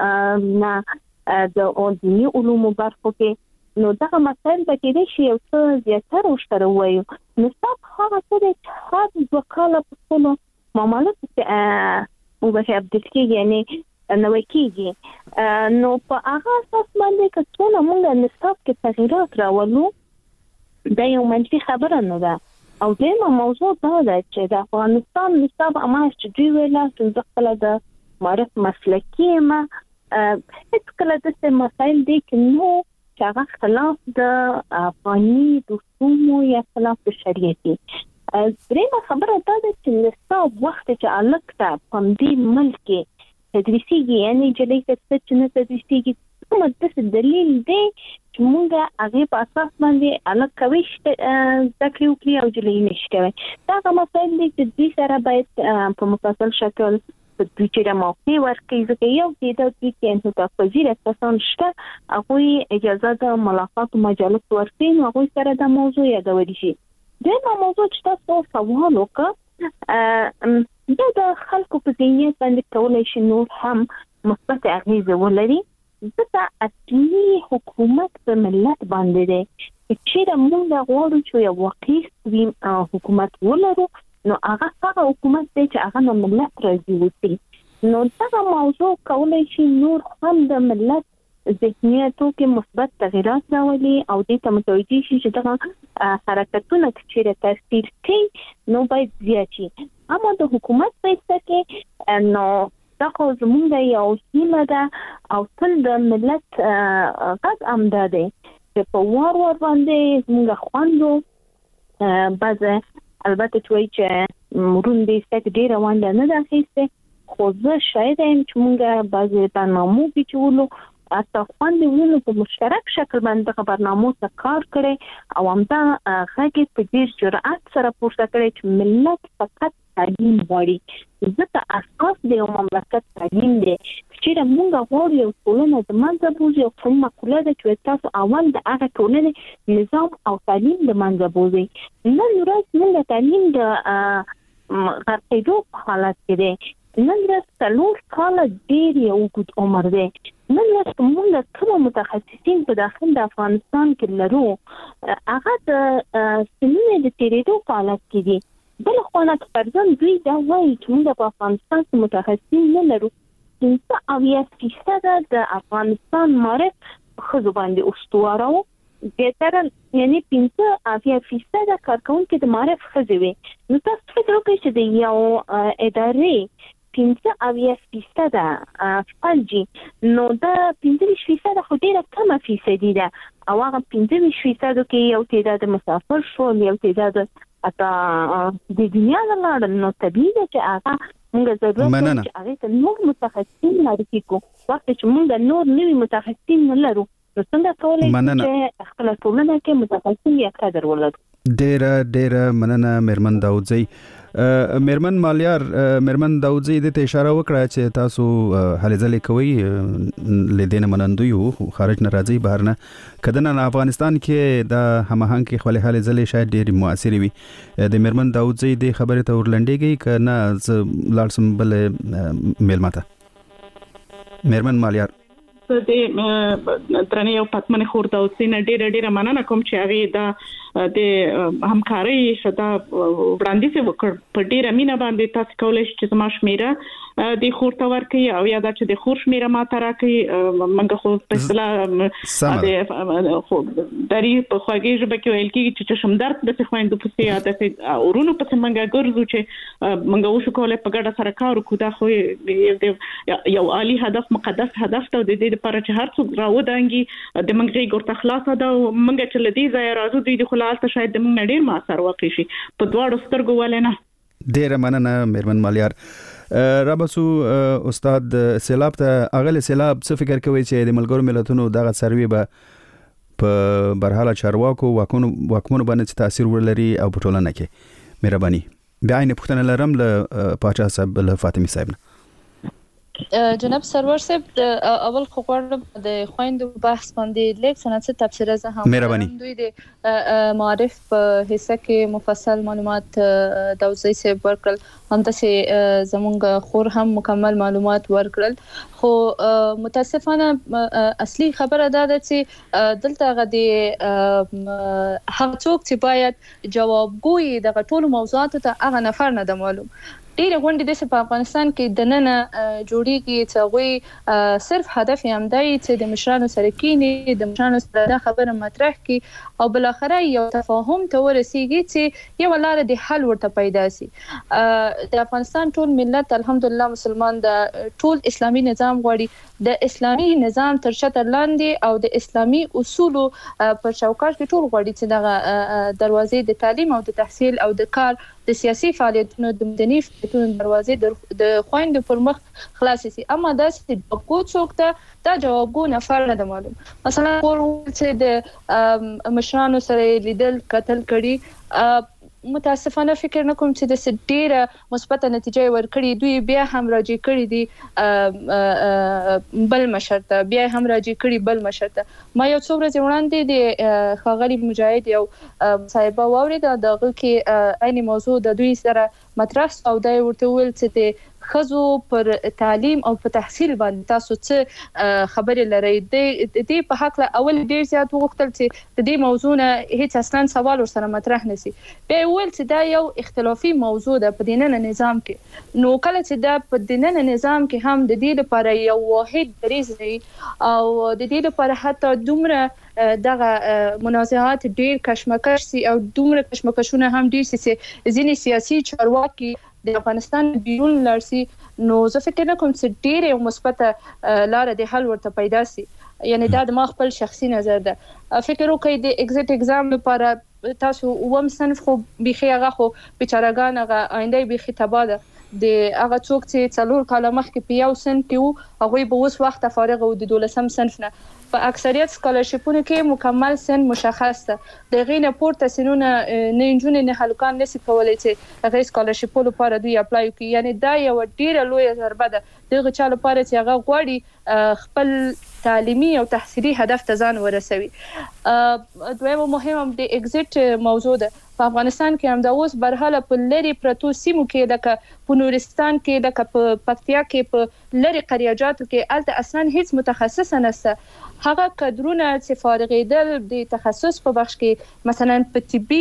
Speaker 6: نه د دیني علومو برخو کې نو دغه مسایل به کېدای شي یو څه زیاتره وشتره وایو. نصاب هغه څه دی چې هر وکاله په خپلو معاملاتو کې مباشرت کېږي، یعنی نوې کېږي. نو په هغه اساس باندې که څونه موږ نصاب کې تغییرات راولو دا یو منفي خبره نه ده. او دغه موضوع دا ده چې د افغانستان نصاب اماش چې دوی ویلا چې خپل د معرفت مسلکي ما هیڅ کله د مسایل دي کې نو چې هغه خلاف د افغاني دستور یا خلاف د شریعت. درېمه خبره دا ده چې نصاب وخت چې الکته په دې ملک تدریسيږي، یعنی چې لیکه چې نه تدریسيږي کومه د دلیل دی چې موږ هغه په اساس باندې الګ کوي ذکر وکړي او جلې نشي کوي. دا کومه مسایل دي چې دوی سره باید په مفصل شکل د دوی چې موقع ورکړي، ځکه یو د دې کې انتخاب پذیر کسان شته هغه اجازه د ملاقات مجالس ورکړي نو هغه سره د موضوع یادوري شي. دا موضوع چې تاسو سوال وکړه دا د خلکو په ذهنیت باندې کولای شي نور هم مثبت اغیزه ولري، ځکه اصلي حکومت په ملت باندې دی. چې موږ غواړو چې یو واقعي حکومت ولرو نو هغه حکومت دی چې هغه ملت راځي وسی. نو دا موضوع کولای شي نور هم د ملت ذهنیتو کې مثبت تغیرات راولي او دې ته متوجي شي چې دا حرکتونه چې تاثیر کوي نو باید زیات شي. اما د حکومت په څیر کې نو دا خو زمونږ یو هیله ده او تل د ملت غږ امداده چې په وار باندې زمونږ خواندو بعضه البته توی چې مروندې ستک ډیر روانده نه ده خېسته، خو زه شاید هم چې مونږ بعضه برنامو پیچولو اته خواندې ولونو په مشترک شکل باندې خبرنامو ته کار کړي او همدا هغه په دې جرأت سره پورته کړي چې ملت فقط تعلیم غواړي، ځکه اساس د یو مملکت تعلیم دی. چې موږ غواړو یو ټولنه د منځه بوزي او کوم مقوله ده چې تاسو اول د هغه ټولنې نظام او تعلیم د منځه بوزي. نن ورځ موږ تعلیم د غرقېدو په حالت کې دی. نن ورځ څلور کاله ډېر یو اوږد عمر دی. نن ورځ موږ کوم متخصصین په داخل د افغانستان کې لرو هغه د سنینې د تیرېدو په حالت کې دي. بل خوانه فرضاً دوی دا وایي چې موږ په افغانستان کې متخصصین نه لرو. 90% د افغانستان معرف خزو باندې استواره وو، زیاتره یعنی 15% کارکونکو د معرف خزو وي. نو تاسو فکر وکړئ چې د یو ادارې 15% فلجی نو دا 15% خو ډیره کمه فیصدي ده او هغه 15% کې یو تعداد مسافر شو، یو تعداد اته د دنیا لاړ. نو طبيعي ده چې هغه موږ ضرورت چې هغه ته نور متخصصین معرفي کو. وخت چې موږ نور نوي متخصصین نه لرو نو څنګه کولای شو چې خپل ټولنه کې متخصصین یا قدر ولرو.
Speaker 2: ډېر مننه میرمن داودزی. میرمن مالیار، میرمن داودزی د ته اشاره وکړه چې تاسو هلې ځلې کوي لیدنه منندوی یو خارج نه راځي بهر نه کدن نه افغانستان کې د هماهنګ کې خپل هلې ځلې شاید ډېر مؤثر وي. د میرمن داودزی د خبره ته ورلنډيږي کنه لاړسم بل میلمته میرمن مالیار.
Speaker 4: د درنې او پاتمن خور داودزی نه ډېر مننه کوم چې هغه د د همکاري شته وړاندیز وکړ په ډیر امینه باندې تاسو کولای شئ چې زما شمیره د خور ته ورکړي او یا دا چې د خور شمیره ما ته راکړي منګه خو په اصطلاح د خو دری په خوږی ژبه کې ویل کېږي چې شمدرد د خويندو په سي عادت اورونو په منګه ګرځو چې منګه وشو کولای په ګډه سره کار وکړو دا خو یو عالی هدف مقدس هدف ته د دې لپاره چې هر څوک راودانګي د منګي ګورته خلاصه دا منګه چې لدی ځای راځو د خلاص شاید د منګ ډیر ما اثر واقع شي په دواړو سترګو ولنه
Speaker 2: ډیر مننه مېرمن مالیار رابسو استاد سیلاب ته اغل سیلاب څه فکر کوي چې د ملګرو ملتونو دغه سروي به په برحاله چارواکو واکمنو باندې تاثیر ورلري او په ټولنه کې مهرباني بیا نه پښتنه لرم له پاچا صاحب له فاطمه صاحب
Speaker 7: جناب سرور صاحب اول خو غواړم د خويندو بحث باندې لیک سنت تفسیر زه هم
Speaker 2: مهرباني
Speaker 7: دوی د معرف په حصہ کې مفصل معلومات دوزي صاحب ورکړل هم تاسو زمونږ خور هم مکمل معلومات ورکړل خو متاسفانه اصلي خبره ده چې دلته غدي هغه څوک چې باید جوابګوي د ټولو موضوعاتو ته هغه نفر نه معلوم ډیر غونډې د په افغانستان کې د نن جوړیږي چې غوي صرف هدف یې هم دی چې د مشرانو سره کینی د مشرانو سره د خبره مطرح کی او بل اخره یو تفاهم ته ورسیږي چې یو لار د حل ورته پیدا شي د افغانستان ټول ملت الحمدلله مسلمان د ټول اسلامي نظام غواړي د اسلامي نظام تر شتر لاندې او د اسلامي اصولو پر چوکاټ کې ټول غواړي چې د دروازې د تعلیم او د تحصیل او د کار د سیاسي فعالیتونو د مدني فعالیتونو دروازې د خويندو پر مخ خلاص شي اما دا چې جوابګو څوک ته دا جوابګو نفر نه معلوم مثلا چې د مشرانو سره لیدل قتل کړي متاسفانه فکر نکوم چې د ډیره مثبت نتیجه ورکړي دوی بیا هم راځي کړي دي بل مشرته بیا هم راځي کړي بل مشرته ما یو څو ورځې وړاندې د خاغلی مجاهد یو صاحب واورید دغه کې عین موضوع د دوی سره مطرح او دای ورته ویل چې خزو پر تعلیم او په تحصیل باندې تاسو څه خبرې لرئ د دې په حق له اول ډیر زیات وغوښتل چې د دې موضوع نه هیڅ اصلا سوال ورسره مطرح نشي بیا ویل چې دا یو اختلافي موضوع ده په دیننه نظام کې نو کله چې دا په دیننه نظام کې هم د دې لپاره یو واحد دریځ دی او د دې لپاره حتی دومره دغه منازعات ډیر کشمکش سي او دومره کشمکشونه هم ډیر سي ځینې سیاسي چارواکي د افغانستان بیرون لارسي نو زه فکر نکوم چې ډېر مثبت لار د حل ورته پیدا سي یعنی دا د ما خپل شخصي نظر ده فکر وکړئ د ایگزیټ اگزام لپاره تاسو ووم صنف خو بيخي هغه خو بیچارهګان هغه آینده بيخي تبا ده د هغه څوک چې څلور کاله مخکې په یو صنف کې وو هغه به اوس وخت فارغ او د 12 صنف نه په اکثریت سکالرشپونو کې مکمل سن مشخص ده د غینه پورته سنونه نه انجونې نه هلکان نشي کولای چې هغه سکالرشپ لپاره دوی اپلای کوي یعنی دا یو ډیره لوی ضربه ده دغه چا لپاره چې هغه غواړي خپل تعلیمي او تحصیلي هدف ته ځان ورسوي دویمه مهمه د ایگزیټ موضوع ده په افغانستان کې هم دا اوس برحاله په لری پروتو سیمو کې لکه په نورستان کې لکه په پکتیا کې په لری قریاجاتو کې الته اصلا هیڅ متخصص نشته هغه کډرونه چې فارغېدل د تخصص په بخش کې مثلا په طبي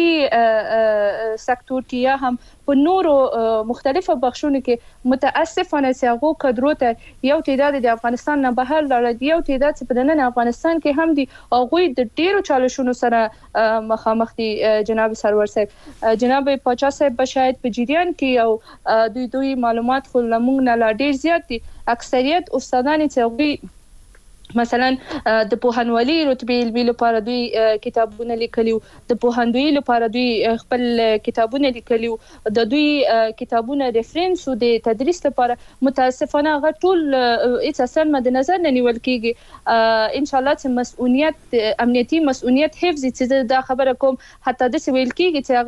Speaker 7: سکتور کې یا هم په نورو مختلفو بخشونو کې متاسفانه چې هغه کډرو ته یو تعداد د افغانستان نه بهر لاړ یو تعداد چې په نن افغانستان کې هم دي هغه د ډیرو چالشونو سره مخامخ دي جناب سرور صاحب جناب پاچا صاحب شاید په جریان کې او دوی معلومات خو لمونږ نه لا ډیر زیات دي اکثریت استادان چې مثلا د پوهنوالي رتبه علمي لپاره دوی کتابونه لیکلي د پوهندوی لپاره دوی خپل کتابونه لیکلي د دوی کتابونه ریفرنس او د تدریس لپاره متاسفانه هغه ټول هیڅ اصلا مد نظر نه نیول کیږي ان شاء الله چې مسؤلیت امنیتي مسؤلیت حفظ چې دا خبره کوم حتی د ویل کیږي چې هغه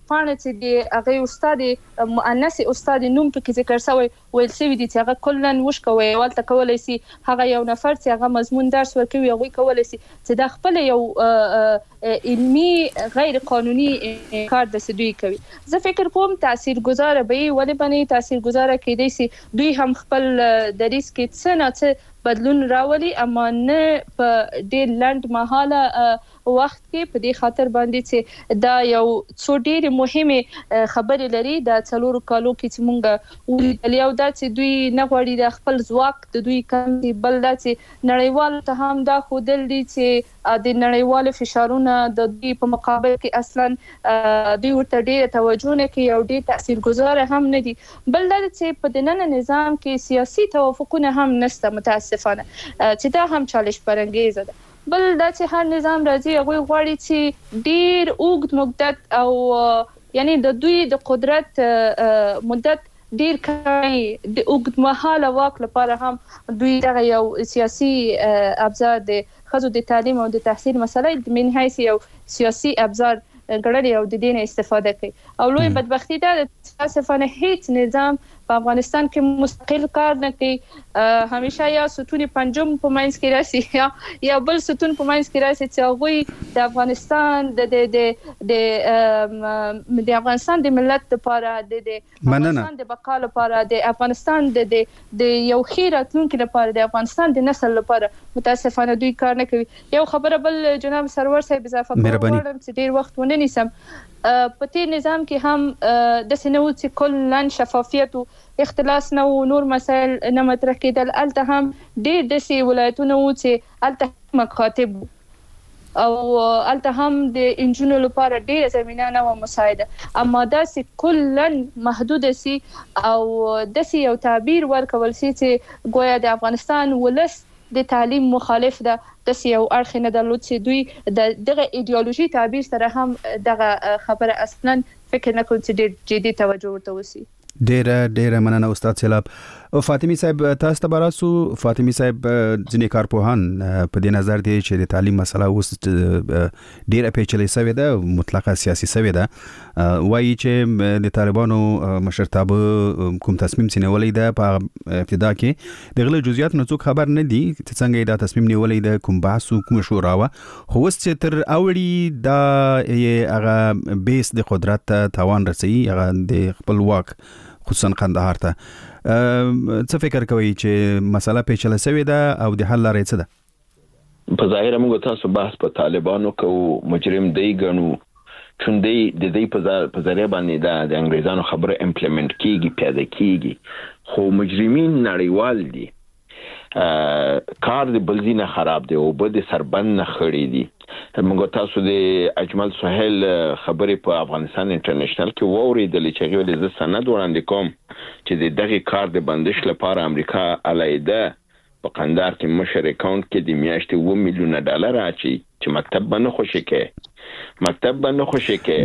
Speaker 7: پانه چې دی هغه استاد مؤنث استاد نوم په ذکر شوی ویل شوی دی چې هغه کلن وشکوي ولته کولای شي هغه یو نفر چې هغه مضمون درس ورکوي هغه کولای شي چې د خپل یو علمی غیر قانوني کار د سدوی کوي. زه فکر کوم تاثیرګذار به ولې باندې تاثیرګذار کېدای شي دوی هم خپل دریس کې څه نه څه بدلون راولي اما نه په ډېر لنډ مهاله وخت کې په دې خاطر باندې چې دا یو څو ډېر مهمه خبرې لري د څلورو کالو کې چې مونږ ولیدل یو دا چې دوی نه غواړي د خپل ځواک د دوی کم دي بل دا چې نړیوال ته هم دا خودل دي چې د نړیوال فشارونو د دوی په مقابل کې اصلا دوی ورته ډېر توجه نه کوي او ډېر تاثیرګذار هم نه دي. بل دا چې په دننه نظام کې سیاسي توافقونه هم نشته متاسفانه چې دا هم چالش برانګیزه ده. بل دا چې هر نظام راځي هغه غواړي چې ډیر اوږد مدت او یعنی د دوی د قدرت مدت ډیر کوي د اوږد مهاله واک لپاره هم دوی دغه یو سیاسي ابزار د خزو د تعلیم او د تحصیل مسله من حیث یو سیاسي ابزار ګڼلي او د دین استفاده کوي او لوی بدبختی دا متاسفانه هیڅ نظام په افغانستان کې مستقل کار نه کوي. همیشه یا ستون پنجم په منځ کې راسي یا بل ستون په منځ کې راسي چې هغه د افغانستان د افغانستان د ملت لپاره د افغانستان د بقا لپاره د افغانستان د یو خیر راتلونکي لپاره د افغانستان د نسل لپاره متاسفانه دوی کار نه کوي. یو خبره بل جناب سرور صاحب اضافه کوم چې ډیر وخت ونه نیسم په تیر نظام کې هم د سينو چې کلن شفافیت او اختلاس نو نور مسائل نه مطرح کېدل الته هم ډېر د سي ولایتونو چې الته مخاطب او الته هم د انجنونو لپاره ډېر زمينه نه و مساعده اما دا سي کلن محدود سي او د سي یو تعبیر ورکول سي چې گویا د افغانستان ولس د تعلیم مخالف ده د یو اړخ نه درلود چې دوی دغه ایدئولوژي تعبیر سره هم دغه خبره اصلا فکر نه کوي چې ډېر جدي توجه ورته وسی.
Speaker 2: ډېر مننه استاد سیلاب. فاطمی صاحب تاسو ته براسو فاطمی صاحب ځینې کارپوهان په دې نظر دي چې د تعلیم مسله اوس ډېر پیچلې شوې ده مطلقه سیاسي شوې ده وایي چې د طالبانو مشرتابه کوم تصمیم سینولې ده په ابتدا کې د غلو جزئیات نه څوک خبر نه دي چې څنګه دا تصمیم نیولې ده کوم بحث کوم شورا وا خو اوس چې تر اوړي دا هغه بیس د قدرت توان رسي هغه د خپل واک خصوصا قندهار ته څه فکر کوي چې مسله پیچله شوې ده او د حل لارې څه ده؟
Speaker 5: په ظاهر موږ تاسو بحث په طالبانو کوو مجرم دی ګڼو چون دی د دې په ذریعہ باندې د انګریزانو خبره امپلیمنٹ کیږي پیاده کیږي خو مجرمین نړیوال دي کار د بلزینه خراب دی او بده سربند نه خړې دي. موږ تاسو د اجمل سهیل خبرې په افغانستان انټرنیشنل کې ووریدل چې غوړي ز سند وړاندې کوم چې دغه کار د بندش لپاره امریکا علیده په قندهار کې مشر اکاونټ کې د میاشتې 2 میلیون ډالر اچي چې مکتب باندې خوشی کې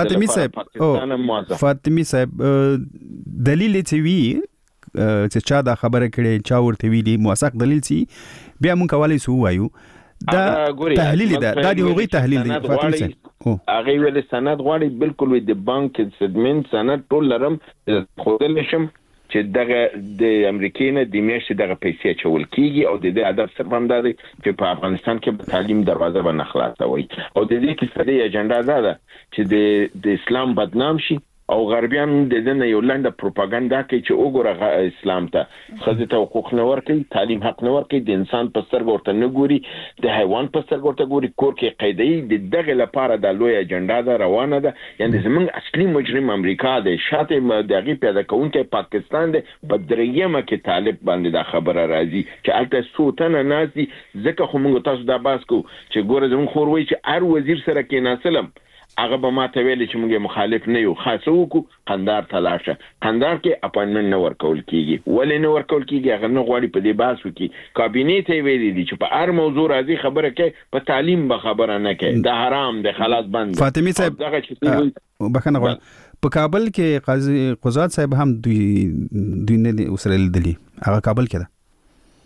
Speaker 2: نه فاطمی صاحب دلیل ته وی چې چا دا خبره کړي چا ورته ویلي موثق دلیل سي بیا مونږ کولای سو وایو دا تحلیل ده دا دی هغه تحلیل دی فاطمی صاحب
Speaker 5: هغه ویل سند غواړي بالکل د بانک سټمنټ سند ټول لرم خودل شم چې دغه د امریکای نه د میاشتې دغه پیسې چول کیږي او د دې هدف صرف هم دا دی چې په افغانستان کې به تعلیم دروازه باندې خلاصوي او د دې کې سړي اجنډا ده چې د اسلام بدنام شي او غربیان د دې یو لنډه پروپاګاندا کوي چې وګوره اسلام ته خزه ته حقوق نه ورکړي تعلیم حق نه ورکړي د انسان په سترګو ورته نه ګوري د حیوان په سترګو ورته ګوري کور کې قاعده دغه لپاره د لوی اجنډا ده روانه ده یعنی زمونږ اصلي مجرم امریکا دی شاته دغه پیدا کوونکی پاکستان دی په درېیمه کې طالب باندې دا خبره راځي چې الته سوتنه نازي ځکه خو موږ تاسو دا باس کو چې ګوره زمون خور وای چې هر وزیر سره کې ناسلم هغه به ما ته ویل چې موږ مخالف نه یو خاصو کو قندهار تلاشه قندهار کې اپاینټمنټ نه ورکول کیږي ولې نه ورکول کیږي هغه نه غواړي په دې باسو کې کابینه ته ویلي دي چې په هر موضوع راځي خبره کوي په تعلیم به خبره نه کوي د حرام د خلاص بند
Speaker 2: فاطمی صاحب بخنه غواړم په کابل کې قاضي قضات صاحب هم دوی نه وسره لیدلی هغه کابل کې ده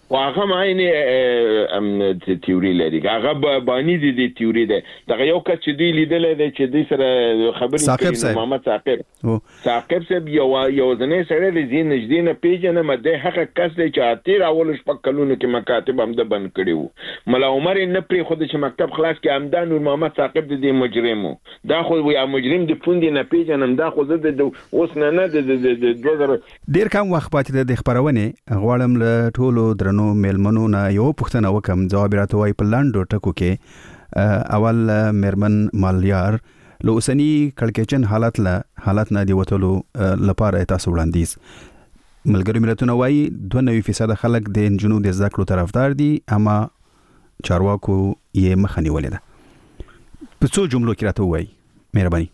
Speaker 5: واغه ماینه تیوري لري هغه باندې دي تیوري ده دغه یو کس چې دی لیدل دی چې د سره خبرې کوي محمد ثاقب صاحب یو ځنې سره لزی نږدې نه پیژنه مده حق کس دی چې اتیر اول شپږ کلونو کې مکاتب هم د بند کړیو ملا عمر نه پری خود چې مکتب خلاص کې همدان نور محمد ثاقب دی مجرمو دا خو یا مجرم دی پوند نه پیژنم دا خو د اوس نه د 2000
Speaker 2: ډیر کم وخت پاتې د خبرونه غواړم له ټولو نو ملمنو نه یو پوښتنه وکم جواب راته وای په لاندو ټکو کې اول مرمن مالیار له اوسنی کړکېچن حالت نه دی وتلو لپاره تاسو وړاندیز ملګری ملتونه وای 92% خلک د جنوب د ذکر طرفدار دي اما چارواکو یې مخنی ولیده په څو جملو کې راته وای مهرباني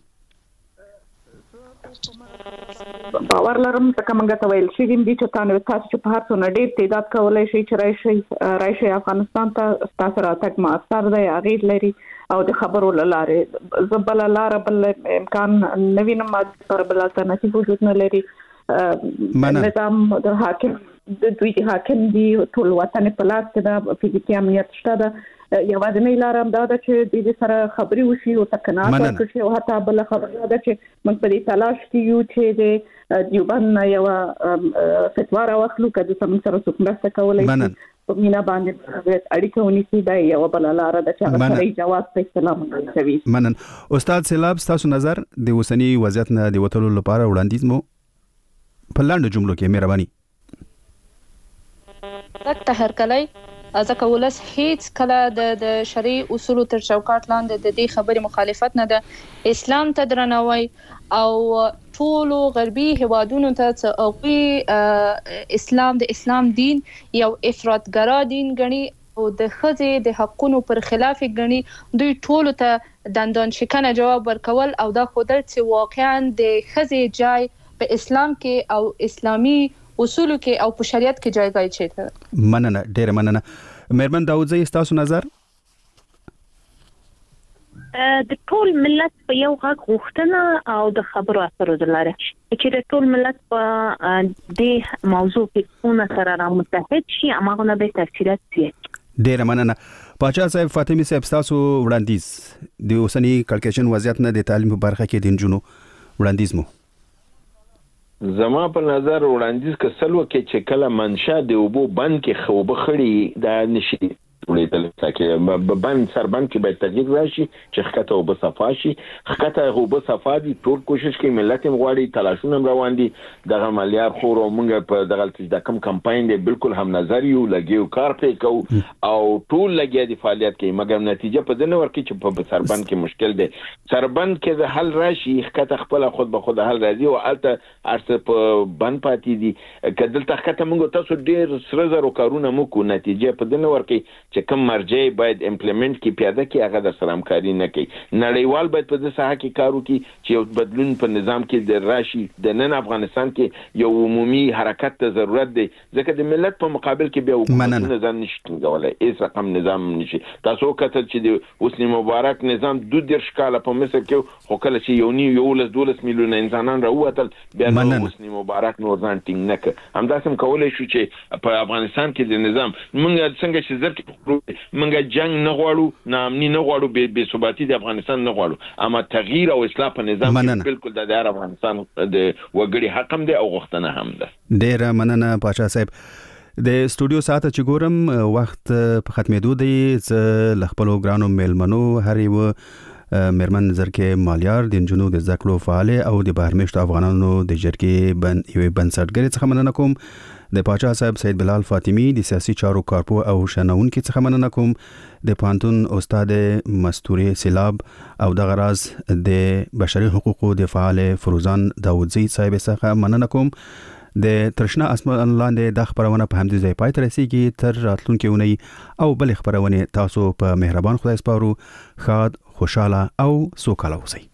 Speaker 4: باور لرم ځکه موږ ته ویل شي دي چې تاسو چې په هر څو ډېر تعداد کولای شي چې راشي افغانستان ته تاسو راتګ مؤثر دی اغیز لري او د خبرو لاره زبل لاره بل امکان نوینه ماده بل الټرناتیو وجود نه لري نظام د حاکم د دوی حاکم دی ټول وطن په لاس کې د فزیکي امنیت شته د یوازې لاره هم دا چې د سره خبري وشي او تکنات وشي او حتی بل خبره ده چې موږ په دې تلاش کې یو چې د دیوبند یو فتوا راوخلو کله چې موږ سره څومره کولای شي په مینا باندې اړیکه ونیسي دا یو بل لاره ده چې هغه جواز په سلام کوي
Speaker 2: منن استاد سیلاب تاسو نظر د اوسنی وضعیت نه د وټلو لپاره وړاندیز مو په لاندو جملو کې مهرباني
Speaker 7: تک هرکلی ځکه ولس هیڅ کله د شرعي اصولو تر چوکاټ لاندې د دې خبرې مخالفت نه ده اسلام ته درناوی او ټولو غربي هوادونو ته اسلام د اسلام دین یو افراطګرا دین ګڼي او د ښځې د حقونو پر خلاف ګڼي دوی ټولو ته دندان شکنه جواب ورکول او دا خودل چې واقعا د ښځې جای په اسلام کې او اسلامي اصولو کې او په شریعت کې جایګاه چیرته
Speaker 2: مننه ډیر مننه مهربان داوود زئی تاسو نظر
Speaker 6: د ټول ملت په یو غږ غوښتنه او د خبرو اترو د لارې چې د ټول ملت په دې موضوع کې څونه سره را متحد شي هغه به تفصیلات شي
Speaker 2: ډیر مننه پاچا صاحب فاطمی صاحب تاسو وړاندیز د اوسنی کړکېچن وضعیت نه د تعلیم په برخه کې د جنونو وړاندیز مو
Speaker 5: زما په نظر وړاندیز کسلو کې چې کله منشا د وبو بند کې خوبه خړی دا نشي ولیدل چې بند سربند کې به تغییر راشي چې خکته وب صفا شي خکته وب صفا دي ټول کوشش کوي ملت مغواړي تلاشونه روان دي دغه مالیار خور او موږ په دغه د کم کمپاین دی بالکل هم نظر یو لګیو کار پې کو او ټول لګیا دي فعالیت کوي مګر نتیجه په دنه ورکې چې په سربند کې مشکل دی سربند کې د حل راشي خکته خپل خود به خود حل راځي او الته ارسه په بند پاتې دي کله تخکته موږ تاسو ډیر سره زرو کارونه مو کو نتیجه په دنه ورکې چې کوم مرجع باید امپلیمنٹ کی پیاده کی هغه د سره همکاري نه کوي نړیوال باید په دې ساحه کې کار وکړي چې یو بدلون په نظام کې د راشي د نن افغانستان کې یو عمومي حرکت ته ضرورت دی ځکه د ملت په مقابل کې بیا حکومت نظام نشي ټینګولای هیڅ رقم نظام نشي تاسو کتل چې د حسنی مبارک نظام 2 کاله په مصر کې خو کله چې یو 12 میلیون انسانان راووتل بیا حسنی مبارک نور ځان ټینګ نه کړ همداسې کولای شو چې په افغانستان کې د نظام موږ څنګه چې زر منګه جنگ نه غواړو نامني نه غواړو بے ثباتی د افغانستان نه غواړو اما تغییر او اصلاح په نظام بالکل د افغانستان د وګړي حق هم دی او غوښتنه هم ده
Speaker 2: ډیر مننه پاچا صاحب د استودیو ساعت چې ګورم وخت په ختمېدو دی ز لخپلو ګرانو میلمنو هر یو مرمن زرکې مالیار د جنوب د ذکرو فعال او د بهرمشت افغانانو د جرګې بنسټګر څخه مننه کوم د پاچا صاحب سید بلال فاطمی د سیاسي چارو کارپو او شنونکو څخه مننه کوم د پانتون استاد مستوري سیلاب او د غراز د بشري حقوقو د فعال فروزان داوودزی صاحب څخه مننه کوم د ترشنا اسمان لاندې د خبرونه په همدې ځای پای ته رسیدي تر راتلونکي اونۍ او بل خبرونه تاسو په مهربان خدای سپارو خاد خوشاله او سوکاله اوسئ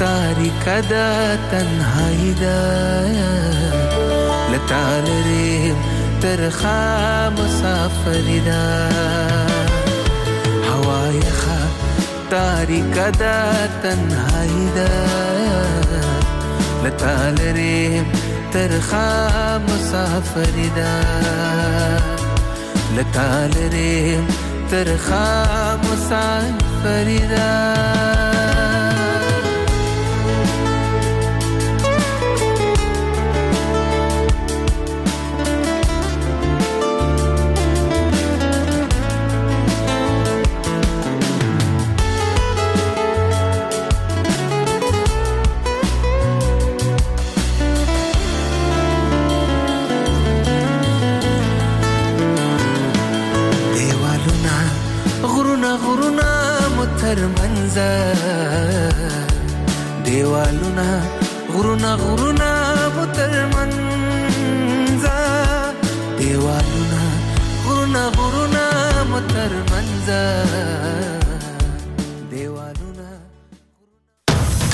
Speaker 1: تاریک دا تنهایی دا لطالریم ترخا مسافری دا هوای خا تاریک دا تنهایی دا لطالریم ترخا مسافری دا لطالریم ترخا مسافری دا دیوالونا غرونا مترمنزا دیوالونا غرونا مترمنزا